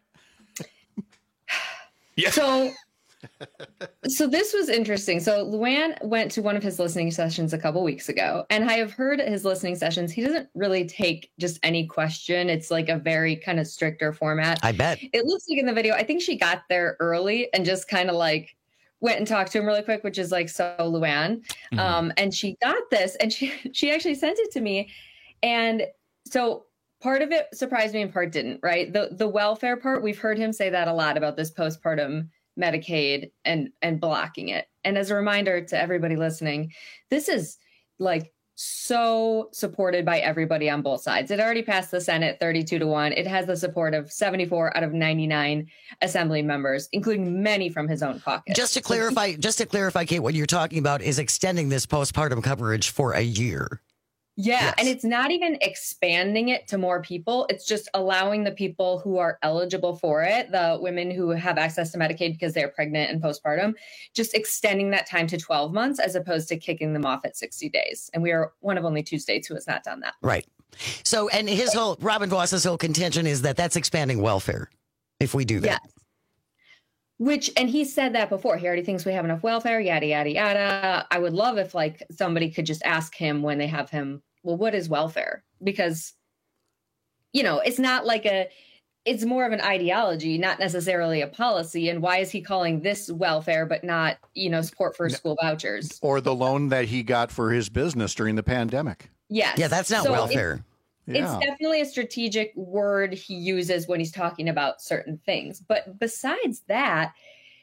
So, so this was interesting. So Luann went to one of his listening sessions a couple weeks ago, and I have heard his listening sessions. He doesn't really take just any question. It's like a very kind of stricter format. I bet. It looks like in the video, I think she got there early and just kind of like went and talked to him really quick, which is like so Luann. Mhm. Um, and she got this, and she she actually sent it to me, and so. Part of it surprised me and part didn't, right? The the welfare part, we've heard him say that a lot about this postpartum Medicaid and and blocking it. And as a reminder to everybody listening, this is like so supported by everybody on both sides. It already passed the Senate thirty-two to one. It has the support of seventy-four out of ninety-nine assembly members, including many from his own caucus. Just to clarify, just to clarify, Kate, what you're talking about is extending this postpartum coverage for a year. Yeah. Yes. And it's not even expanding it to more people. It's just allowing the people who are eligible for it, the women who have access to Medicaid because they're pregnant and postpartum, just extending that time to twelve months as opposed to kicking them off at sixty days. And we are one of only two states who has not done that. Right. So, and his whole, Robin Voss's whole contention is that that's expanding welfare if we do that. Yes. Which, and he said that before. He already thinks we have enough welfare, yada, yada, yada. I would love if like somebody could just ask him when they have him, well, what is welfare? Because you know, it's not like a, it's more of an ideology, not necessarily a policy. And why is he calling this welfare, but not, you know, support for school vouchers? Or the loan that he got for his business during the pandemic. Yes. Yeah, that's not So welfare. It's, Yeah. it's definitely a strategic word he uses when he's talking about certain things. But besides that,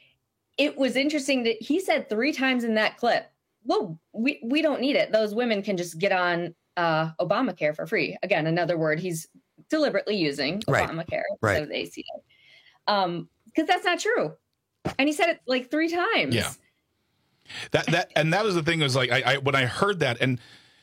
it was interesting that he said three times in that clip, well, we, we don't need it. Those women can just get on uh, Obamacare for free. Again, another word he's deliberately using, Right. Obamacare Right. instead of the A C A. Um, because that's not true. And he said it like three times. Yeah. That that and that was the thing was like I, I when I heard that and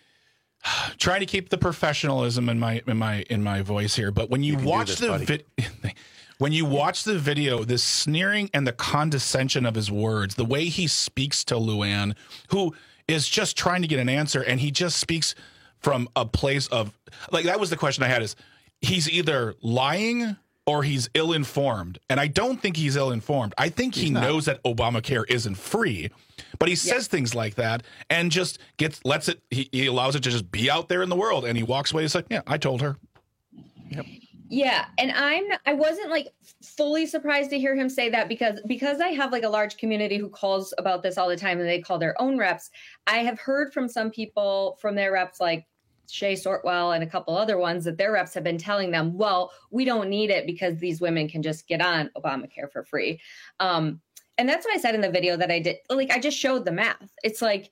trying to keep the professionalism in my in my in my voice here, but when you, You can do watch this, the buddy. vi- when you watch the video, the sneering and the condescension of his words, the way he speaks to Luann, who is just trying to get an answer, and he just speaks from a place of like that was the question I had is he's either lying or he's ill-informed. And I don't think he's ill-informed. I think he not. knows that Obamacare isn't free, but he says things like that and just gets lets it he, he allows it to just be out there in the world, and he walks away. He's like, yeah, I told her. Yep. Yeah, and I'm I wasn't like fully surprised to hear him say that because because I have like a large community who calls about this all the time and they call their own reps. I have heard from some people from their reps like Shay Sortwell and a couple other ones that their reps have been telling them, well, we don't need it because these women can just get on Obamacare for free. Um, and that's why I said in the video that I did, like, I just showed the math. It's like,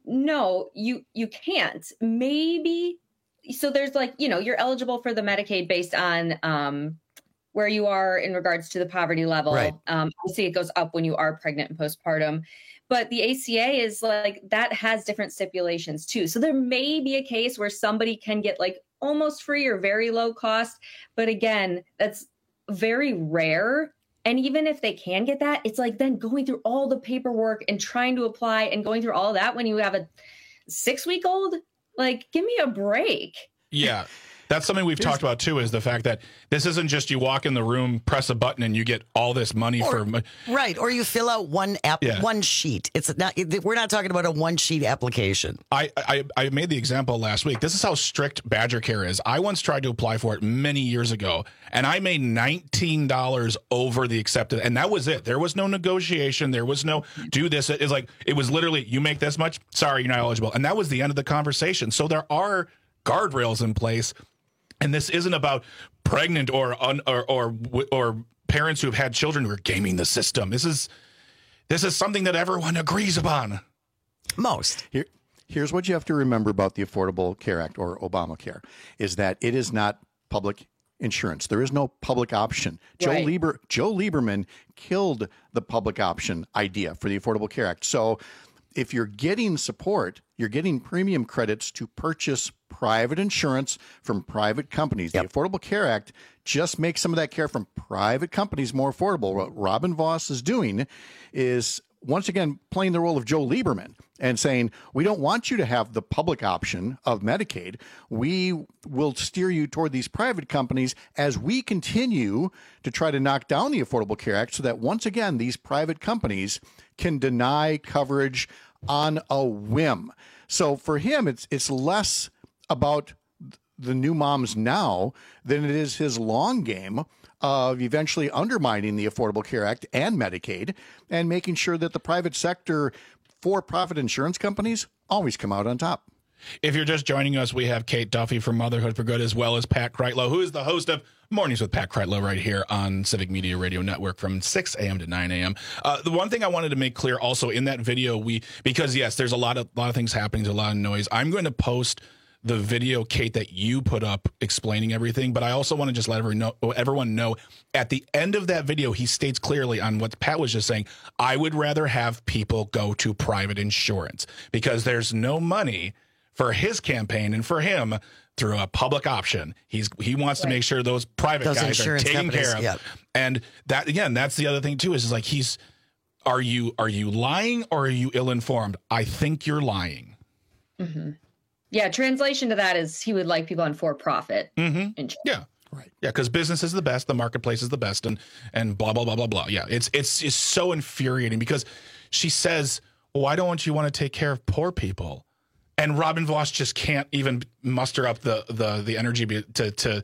no, you you can't. Maybe. So there's like, you know, you're eligible for the Medicaid based on um, where you are in regards to the poverty level. Right. Um, obviously, it goes up when you are pregnant and postpartum. But the A C A is like, that has different stipulations too. So there may be a case where somebody can get like almost free or very low cost. But again, that's very rare. And even if they can get that, it's like then going through all the paperwork and trying to apply and going through all that when you have a six week old, like, give me a break. Yeah. That's something we've talked about too, is the fact that this isn't just you walk in the room, press a button, and you get all this money Or- for. mo- Right, or you fill out one app, Yeah. one sheet. It's not. We're not talking about a one sheet application. I, I I made the example last week. This is how strict Badger Care is. I once tried to apply for it many years ago, and I made nineteen dollars over the accepted, and that was it. There was no negotiation. There was no do this. It's like it was literally you make this much. Sorry, you're not eligible, and that was the end of the conversation. So there are guardrails in place. And this isn't about pregnant or un, or, or or parents who have had children who are gaming the system. This is this is something that everyone agrees upon. Most. Here, here's what you have to remember about the Affordable Care Act, or Obamacare, is that it is not public insurance. There is no public option. Joe Right. Lieber, Joe Lieberman killed the public option idea for the Affordable Care Act. So if you're getting support, you're getting premium credits to purchase private insurance from private companies. Yep. The Affordable Care Act just makes some of that care from private companies more affordable. What Robin Voss is doing is, once again, playing the role of Joe Lieberman and saying, we don't want you to have the public option of Medicaid. We will steer you toward these private companies as we continue to try to knock down the Affordable Care Act so that, once again, these private companies can deny coverage on a whim. So for him, it's it's less about the new moms now than it is his long game of eventually undermining the Affordable Care Act and Medicaid and making sure that the private sector for-profit insurance companies always come out on top. If you're just joining us, we have Kate Duffy from Motherhood for Good, as well as Pat Kreitlow, who is the host of Mornings with Pat Kreitlow right here on Civic Media Radio Network from six a.m. to nine a.m. Uh, the one thing I wanted to make clear also in that video, we because, yes, there's a lot of lot of things happening, there's a lot of noise. I'm going to post the video, Kate, that you put up explaining everything, but I also want to just let everyone know, everyone know at the end of that video, he states clearly on what Pat was just saying, I would rather have people go to private insurance because there's no money for his campaign and for him through a public option. He's he wants right. to make sure those private those guys are taken care of. Yep. And that again, that's the other thing too, is, is like he's are you are you lying or are you ill-informed? I think you're lying. Mm-hmm. Yeah, translation to that is he would like people on for-profit mm-hmm. insurance. Yeah. Right. Yeah, because business is the best, the marketplace is the best, and and blah blah blah blah blah. Yeah, it's it's it's so infuriating because she says, "Why don't you want to take care of poor people?" And Robin Voss just can't even muster up the the the energy to to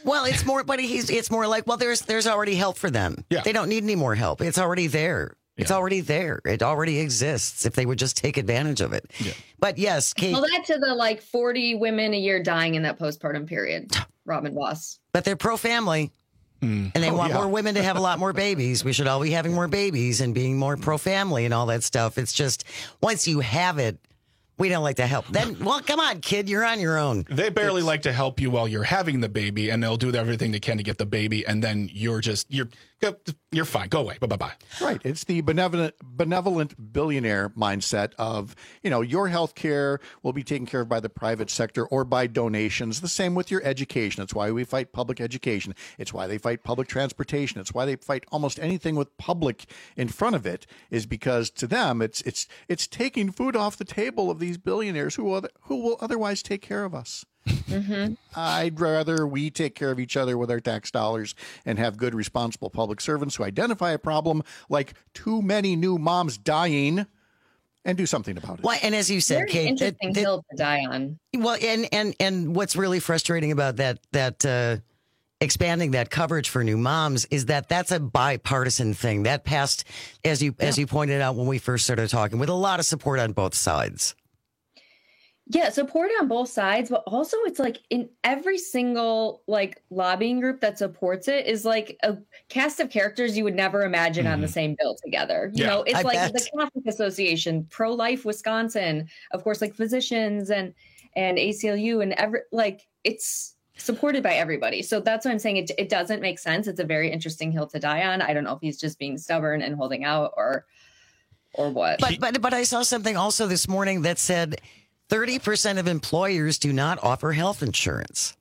Well, it's more, but he's it's more like, well, there's there's already help for them. Yeah. They don't need any more help. It's already there. It's yeah. already there. It already exists if they would just take advantage of it. Yeah. But yes, Kate. Well, that to the like forty women a year dying in that postpartum period, Robin Voss. But they're pro-family. Mm. And they oh, want yeah. more women to have a lot more babies. We should all be having more babies and being more pro-family and all that stuff. It's just, once you have it, we don't like to help. Then, well, come on, kid, you're on your own. They barely it's, like to help you while you're having the baby, and they'll do everything they can to get the baby, and then you're just, you're you're fine. Go away. Bye-bye-bye. Right. It's the benevolent benevolent billionaire mindset of, you know, your health care will be taken care of by the private sector or by donations. The same with your education. That's why we fight public education. It's why they fight public transportation. It's why they fight almost anything with public in front of it, is because to them, it's it's it's taking food off the table of these billionaires who will, who will otherwise take care of us. Mm-hmm. I'd rather we take care of each other with our tax dollars and have good, responsible public servants who identify a problem like too many new moms dying and do something about it. Well, and as you said, Very Kate, interesting that, hill to die on. Well, and and and what's really frustrating about that that uh, expanding that coverage for new moms is that that's a bipartisan thing that passed, as you yeah. as you pointed out when we first started talking, with a lot of support on both sides. Yeah, support on both sides, but also it's like in every single like lobbying group that supports it is like a cast of characters you would never imagine mm-hmm. on the same bill together. You yeah, know, it's I like bet. the Catholic Association, Pro-Life Wisconsin, of course, like physicians and and A C L U and every like it's supported by everybody. So that's what I'm saying. It it doesn't make sense. It's a very interesting hill to die on. I don't know if he's just being stubborn and holding out or or what. But but but I saw something also this morning that said thirty percent of employers do not offer health insurance.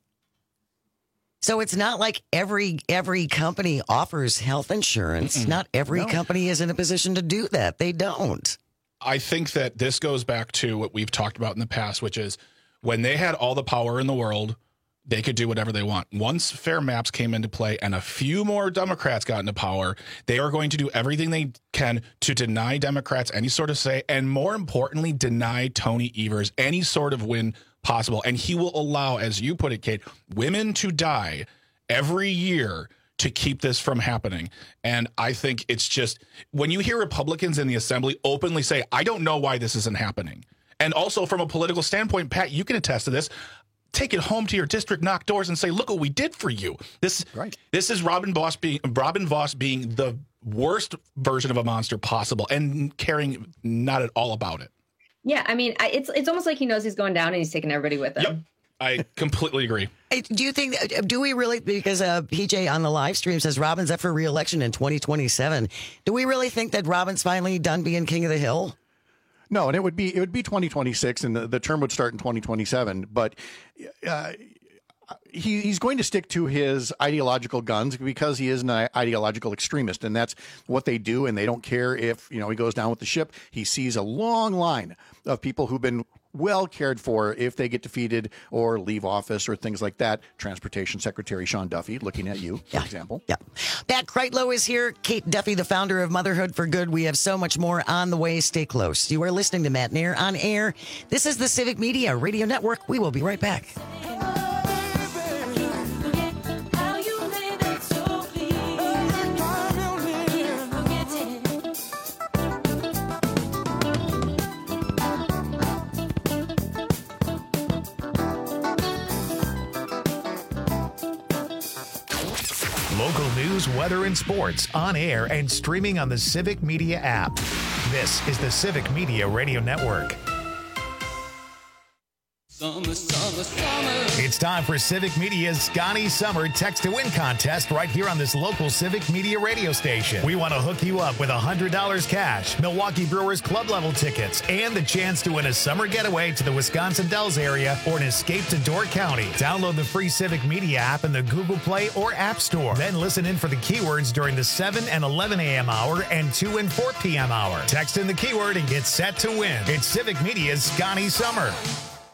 So it's not like every every company offers health insurance. Mm-mm. Not every no. company is in a position to do that. They don't. I think that this goes back to what we've talked about in the past, which is when they had all the power in the world, they could do whatever they want. Once Fair Maps came into play and a few more Democrats got into power, they are going to do everything they can to deny Democrats any sort of say, and more importantly, deny Tony Evers any sort of win possible. And he will allow, as you put it, Kate, women to die every year to keep this from happening. And I think it's just, when you hear Republicans in the assembly openly say, I don't know why this isn't happening. And also from a political standpoint, Pat, you can attest to this. Take it home to your district, knock doors, and say, "Look what we did for you." This, right. this is Robin Voss being Robin Voss being the worst version of a monster possible, and caring not at all about it. Yeah, I mean, I, it's it's almost like he knows he's going down, and he's taking everybody with him. Yep, I completely agree. Hey, do you think? Do we really? Because uh, P J on the live stream says Robin's up for re-election in twenty twenty-seven. Do we really think that Robin's finally done being king of the hill? No, and it would be it would be twenty twenty-six, and the, the term would start in twenty twenty-seven. But uh, he he's going to stick to his ideological guns because he is an ideological extremist, and that's what they do. And they don't care if you know he goes down with the ship. He sees a long line of people who've been well cared for if they get defeated or leave office or things like that. Transportation Secretary Sean Duffy, looking at you, for yeah. example. Yeah. Pat Kreitlow is here. Kate Duffy, the founder of Motherhood for Good. We have so much more on the way. Stay close. You are listening to Matt Nair on air. This is the Civic Media Radio Network. We will be right back. Local news, weather, and sports on air and streaming on the Civic Media app. This is the Civic Media Radio Network. Summer, summer, summer. It's time for Civic Media's Scotty Summer Text to Win contest right here on this local Civic Media radio station. We want to hook you up with one hundred dollars cash, Milwaukee Brewers club level tickets, and the chance to win a summer getaway to the Wisconsin Dells area or an escape to Door County. Download the free Civic Media app in the Google Play or App Store. Then listen in for the keywords during the seven and eleven a.m. hour and two and four p.m. hour. Text in the keyword and get set to win. It's Civic Media's Scotty Summer.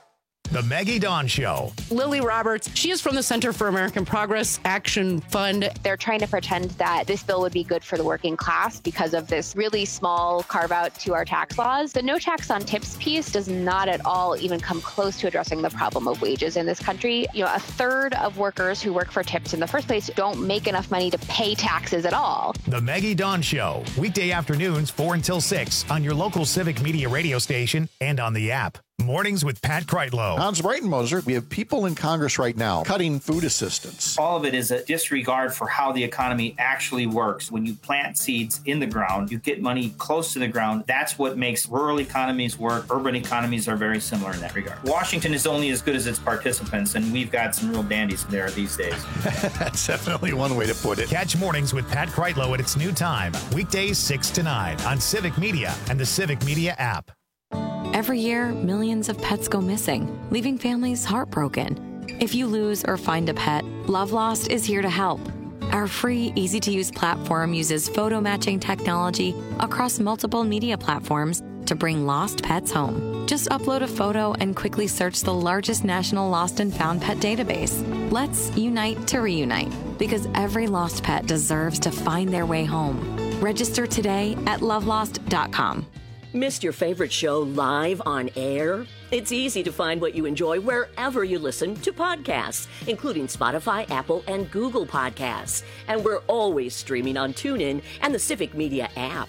The Maggie Dawn Show. Lily Roberts, she is from the Center for American Progress Action Fund. They're trying to pretend that this bill would be good for the working class because of this really small carve out to our tax laws. The no tax on tips piece does not at all even come close to addressing the problem of wages in this country. You know, a third of workers who work for tips in the first place don't make enough money to pay taxes at all. The Maggie Dawn Show. Weekday afternoons, four until six on your local Civic Media radio station and on the app. Mornings with Pat Kreitlow. Hans Breitenmoser, we have people in Congress right now cutting food assistance. All of it is a disregard for how the economy actually works. When you plant seeds in the ground, you get money close to the ground. That's what makes rural economies work. Urban economies are very similar in that regard. Washington is only as good as its participants, and we've got some real dandies there these days. That's definitely one way to put it. Catch Mornings with Pat Kreitlow at its new time, weekdays six to nine on Civic Media and the Civic Media app. Every year, millions of pets go missing, leaving families heartbroken. If you lose or find a pet, Love Lost is here to help. Our free, easy-to-use platform uses photo matching technology across multiple media platforms to bring lost pets home. Just upload a photo and quickly search the largest national lost and found pet database. Let's unite to reunite, because every lost pet deserves to find their way home. Register today at love lost dot com. Missed your favorite show live on air? It's easy to find what you enjoy wherever you listen to podcasts, including Spotify, Apple, and Google Podcasts. And we're always streaming on TuneIn and the Civic Media app.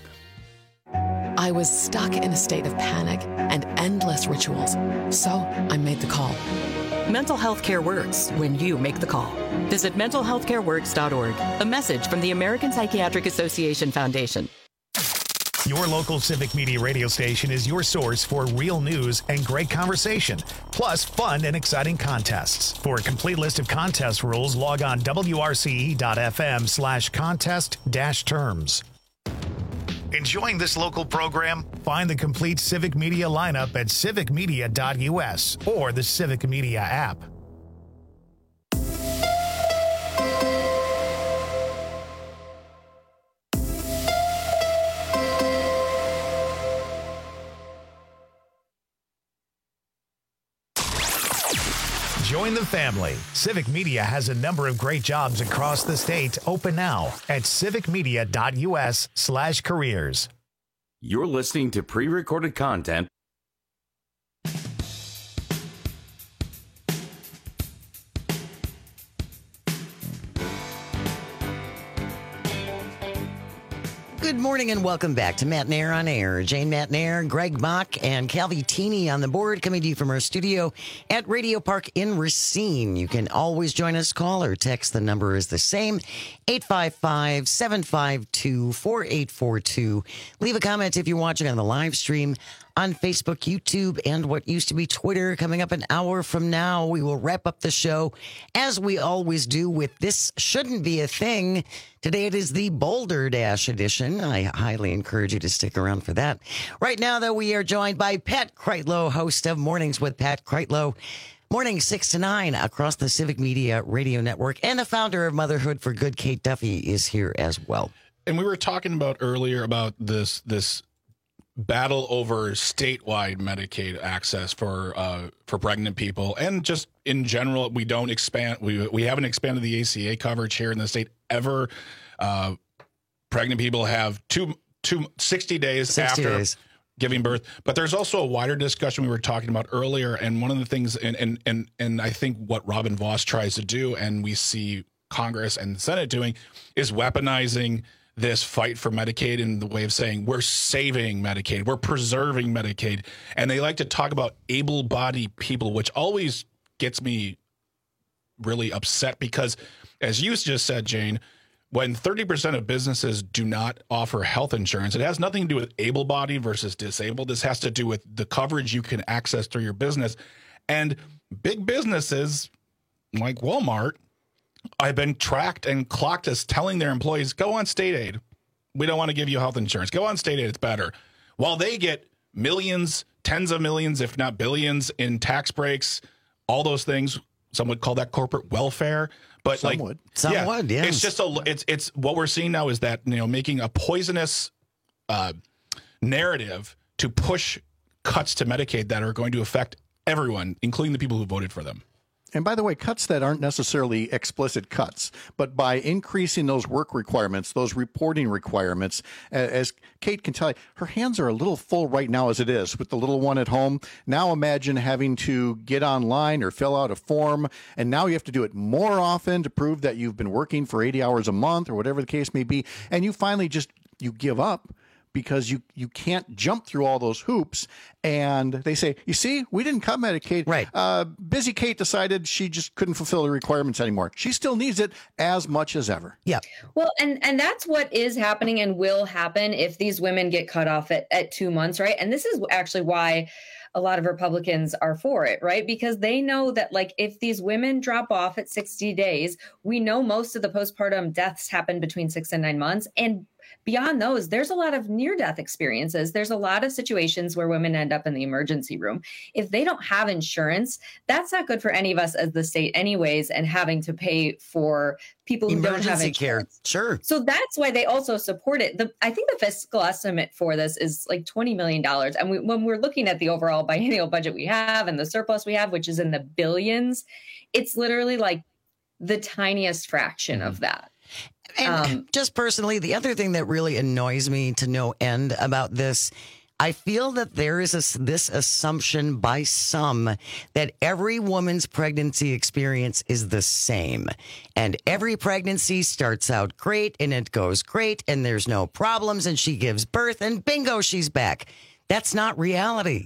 I was stuck in a state of panic and endless rituals, so I made the call. Mental health care works when you make the call. Visit mental health care works dot org. A message from the American Psychiatric Association Foundation. Your local Civic Media radio station is your source for real news and great conversation, plus fun and exciting contests. For a complete list of contest rules, log on W R C E dot F M slash contest dash terms. Enjoying this local program? Find the complete Civic Media lineup at civic media dot U S or the Civic Media app. Join the family. Civic Media has a number of great jobs across the state open now at civic media dot U S slash careers. You're listening to pre-recorded content. Good morning and welcome back to Matt Nair on Air. Jane Matt Nair, Greg Bach, and Calvi Teeny on the board, coming to you from our studio at Radio Park in Racine. You can always join us, call or text. The number is the same, eight five five, seven five two, four eight four two. Leave a comment if you're watching on the live stream on Facebook, YouTube, and what used to be Twitter. Coming up an hour from now, we will wrap up the show, as we always do, with This Shouldn't Be a Thing. Today it is the Boulder Dash edition. I highly encourage you to stick around for that. Right now, though, we are joined by Pat Kreitlow, host of Mornings with Pat Kreitlow. Mornings six to nine across the Civic Media Radio Network, and the founder of Motherhood for Good, Kate Duffy, is here as well. And we were talking about earlier about this this battle over statewide Medicaid access for uh, for pregnant people, and just in general, we don't expand. We we haven't expanded the A C A coverage here in the state ever. Uh, pregnant people have two two sixty days sixty after days. giving birth, but there's also a wider discussion we were talking about earlier, and one of the things, and and and and I think what Robin Vos tries to do, and we see Congress and the Senate doing, is weaponizing this fight for Medicaid in the way of saying we're saving Medicaid, we're preserving Medicaid. And they like to talk about able-bodied people, which always gets me really upset because, as you just said, Jane, when thirty percent of businesses do not offer health insurance, it has nothing to do with able-bodied versus disabled. This has to do with the coverage you can access through your business. And big businesses like Walmart, I've been tracked and clocked as telling their employees, go on state aid. We don't want to give you health insurance. Go on state aid. It's better. While they get millions, tens of millions, if not billions in tax breaks, all those things. Some would call that corporate welfare. But Some like, would. Some yeah, would, yes. It's just a, it's, it's what we're seeing now is that, you know, making a poisonous uh, narrative to push cuts to Medicaid that are going to affect everyone, including the people who voted for them. And by the way, cuts that aren't necessarily explicit cuts, but by increasing those work requirements, those reporting requirements, as Kate can tell you, her hands are a little full right now as it is with the little one at home. Now imagine having to get online or fill out a form, and now you have to do it more often to prove that you've been working for eighty hours a month or whatever the case may be. And you finally just, you give up. Because you, you can't jump through all those hoops. And they say, you see, we didn't cut Medicaid. Right. Uh, busy Kate decided she just couldn't fulfill the requirements anymore. She still needs it as much as ever. Yeah. Well, and, and that's what is happening and will happen if these women get cut off at, at two months, right? And this is actually why a lot of Republicans are for it, right? Because they know that, like, if these women drop off at sixty days, we know most of the postpartum deaths happen between six and nine months. And beyond those, there's a lot of near-death experiences. There's a lot of situations where women end up in the emergency room. If they don't have insurance, that's not good for any of us as the state anyways, and having to pay for people who Emergency don't have care. insurance. Sure. So that's why they also support it. The, I think the fiscal estimate for this is like twenty million dollars. And we, when we're looking at the overall biennial budget we have and the surplus we have, which is in the billions, it's literally like the tiniest fraction mm-hmm. of that. And um, just personally, the other thing that really annoys me to no end about this, I feel that there is a, this assumption by some that every woman's pregnancy experience is the same. And every pregnancy starts out great and it goes great and there's no problems and she gives birth and bingo, she's back. That's not reality.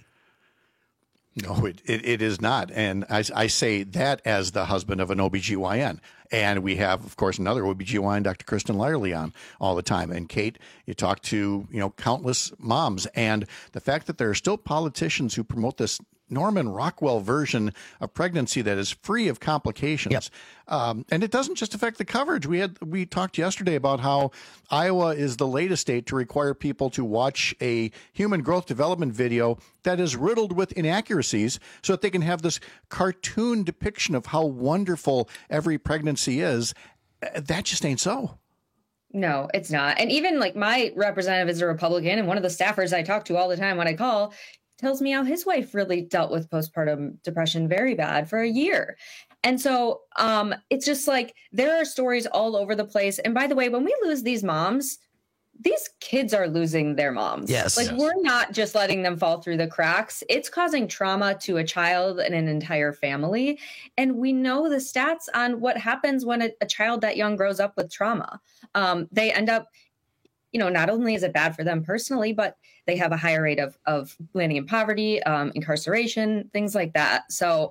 No, it, it, it is not. And I, I say that as the husband of an O B G Y N. And we have, of course, another O B G Y N, Doctor Kristen Lyerly, on all the time. And Kate, you talk to, you know, countless moms. And the fact that there are still politicians who promote this Norman Rockwell version of pregnancy that is free of complications. Yep. Um, and it doesn't just affect the coverage. We had we talked yesterday about how Iowa is the latest state to require people to watch a human growth development video that is riddled with inaccuracies so that they can have this cartoon depiction of how wonderful every pregnancy is. That just ain't so. No, it's not. And even like my representative is a Republican, and one of the staffers I talk to all the time when I call tells me how his wife really dealt with postpartum depression very bad for a year. And so um, it's just like there are stories all over the place. And by the way, when we lose these moms, these kids are losing their moms. Yes. Like yes. We're not just letting them fall through the cracks. It's causing trauma to a child and an entire family. And we know the stats on what happens when a, a child that young grows up with trauma. Um, they end up, you know, not only is it bad for them personally, but they have a higher rate of, of landing in poverty, um, incarceration, things like that. So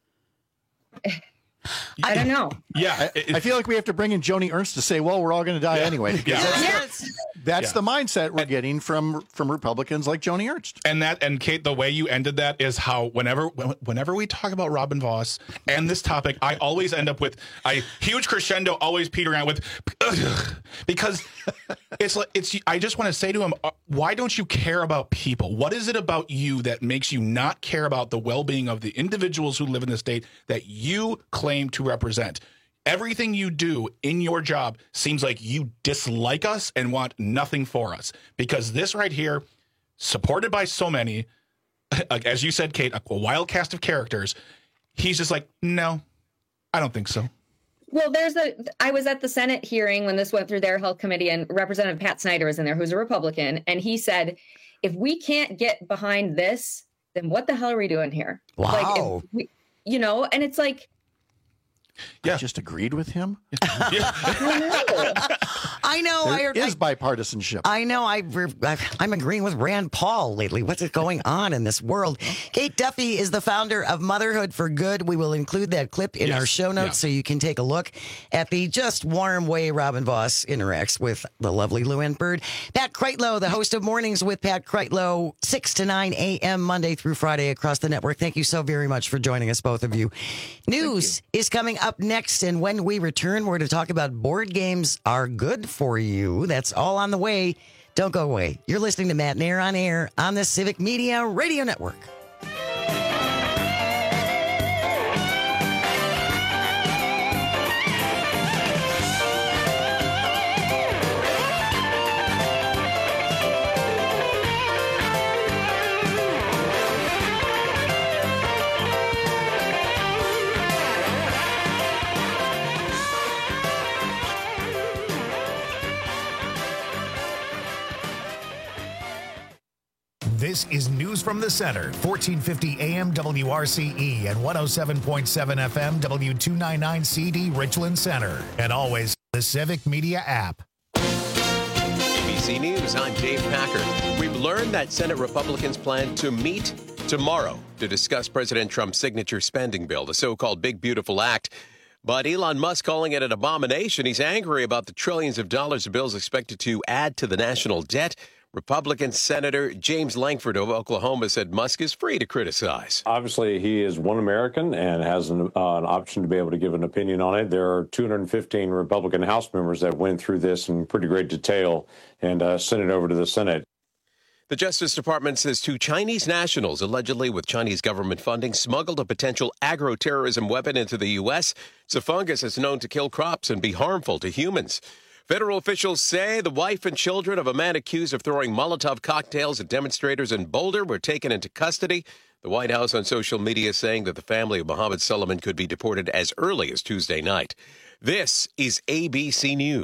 I don't know. Yeah. I, I feel like we have to bring in Joni Ernst to say, well, we're all going to die yeah. anyway. Yeah. That's, Yes. that's Yeah. the mindset we're getting from from Republicans like Joni Ernst. And that, and Kate, the way you ended that is how whenever whenever we talk about Robin Voss and this topic, I always end up with a huge crescendo, always peter out with, ugh, because it's like it's. I just want to say to him, why don't you care about people? What is it about you that makes you not care about the well-being of the individuals who live in the state that you claim to represent? Everything you do in your job seems like you dislike us and want nothing for us, because this right here, supported by so many, like, as you said, Kate, a wild cast of characters, he's just like, no, I don't think so. Well, there's a, I was at the Senate hearing when this went through their health committee, and Representative Pat Snyder was in there, who's a Republican. And he said, if we can't get behind this, then what the hell are we doing here? Wow. Like, if we, you know, and it's like, Yeah. I just agreed with him. I know. There I heard, is I, bipartisanship. I know. I, I'm agreeing with Rand Paul lately. What's going on in this world? Kate Duffy is the founder of Motherhood for Good. We will include that clip in Yes. our show notes Yeah. so you can take a look at the just warm way Robin Voss interacts with the lovely Luann Bird. Pat Kreitlow, the host of Mornings with Pat Kreitlow, six to nine a.m. Monday through Friday across the network. Thank you so very much for joining us, both of you. News you. is coming up next, and when we return, we're to talk about board games are good for you. That's all on the way. Don't go away. You're listening to Matt Nair on Air on the Civic Media Radio Network. This is News from the Center, fourteen fifty A M W R C E and one oh seven point seven F M W two ninety-nine C D Richland Center. And always the Civic Media app. A B C News, I'm Dave Packer. We've learned that Senate Republicans plan to meet tomorrow to discuss President Trump's signature spending bill, the so-called Big Beautiful Act. But Elon Musk calling it an abomination. He's angry about the trillions of dollars of bills expected to add to the national debt. Republican Senator James Lankford of Oklahoma said Musk is free to criticize. Obviously, he is one American and has an, uh, an option to be able to give an opinion on it. There are two hundred fifteen Republican House members that went through this in pretty great detail and uh, sent it over to the Senate. The Justice Department says two Chinese nationals, allegedly with Chinese government funding, smuggled a potential agro-terrorism weapon into the U S. It's a fungus that's known to kill crops and be harmful to humans. Federal officials say the wife and children of a man accused of throwing Molotov cocktails at demonstrators in Boulder were taken into custody. The White House on social media saying that the family of Mohammed Suleiman could be deported as early as Tuesday night. This is A B C News.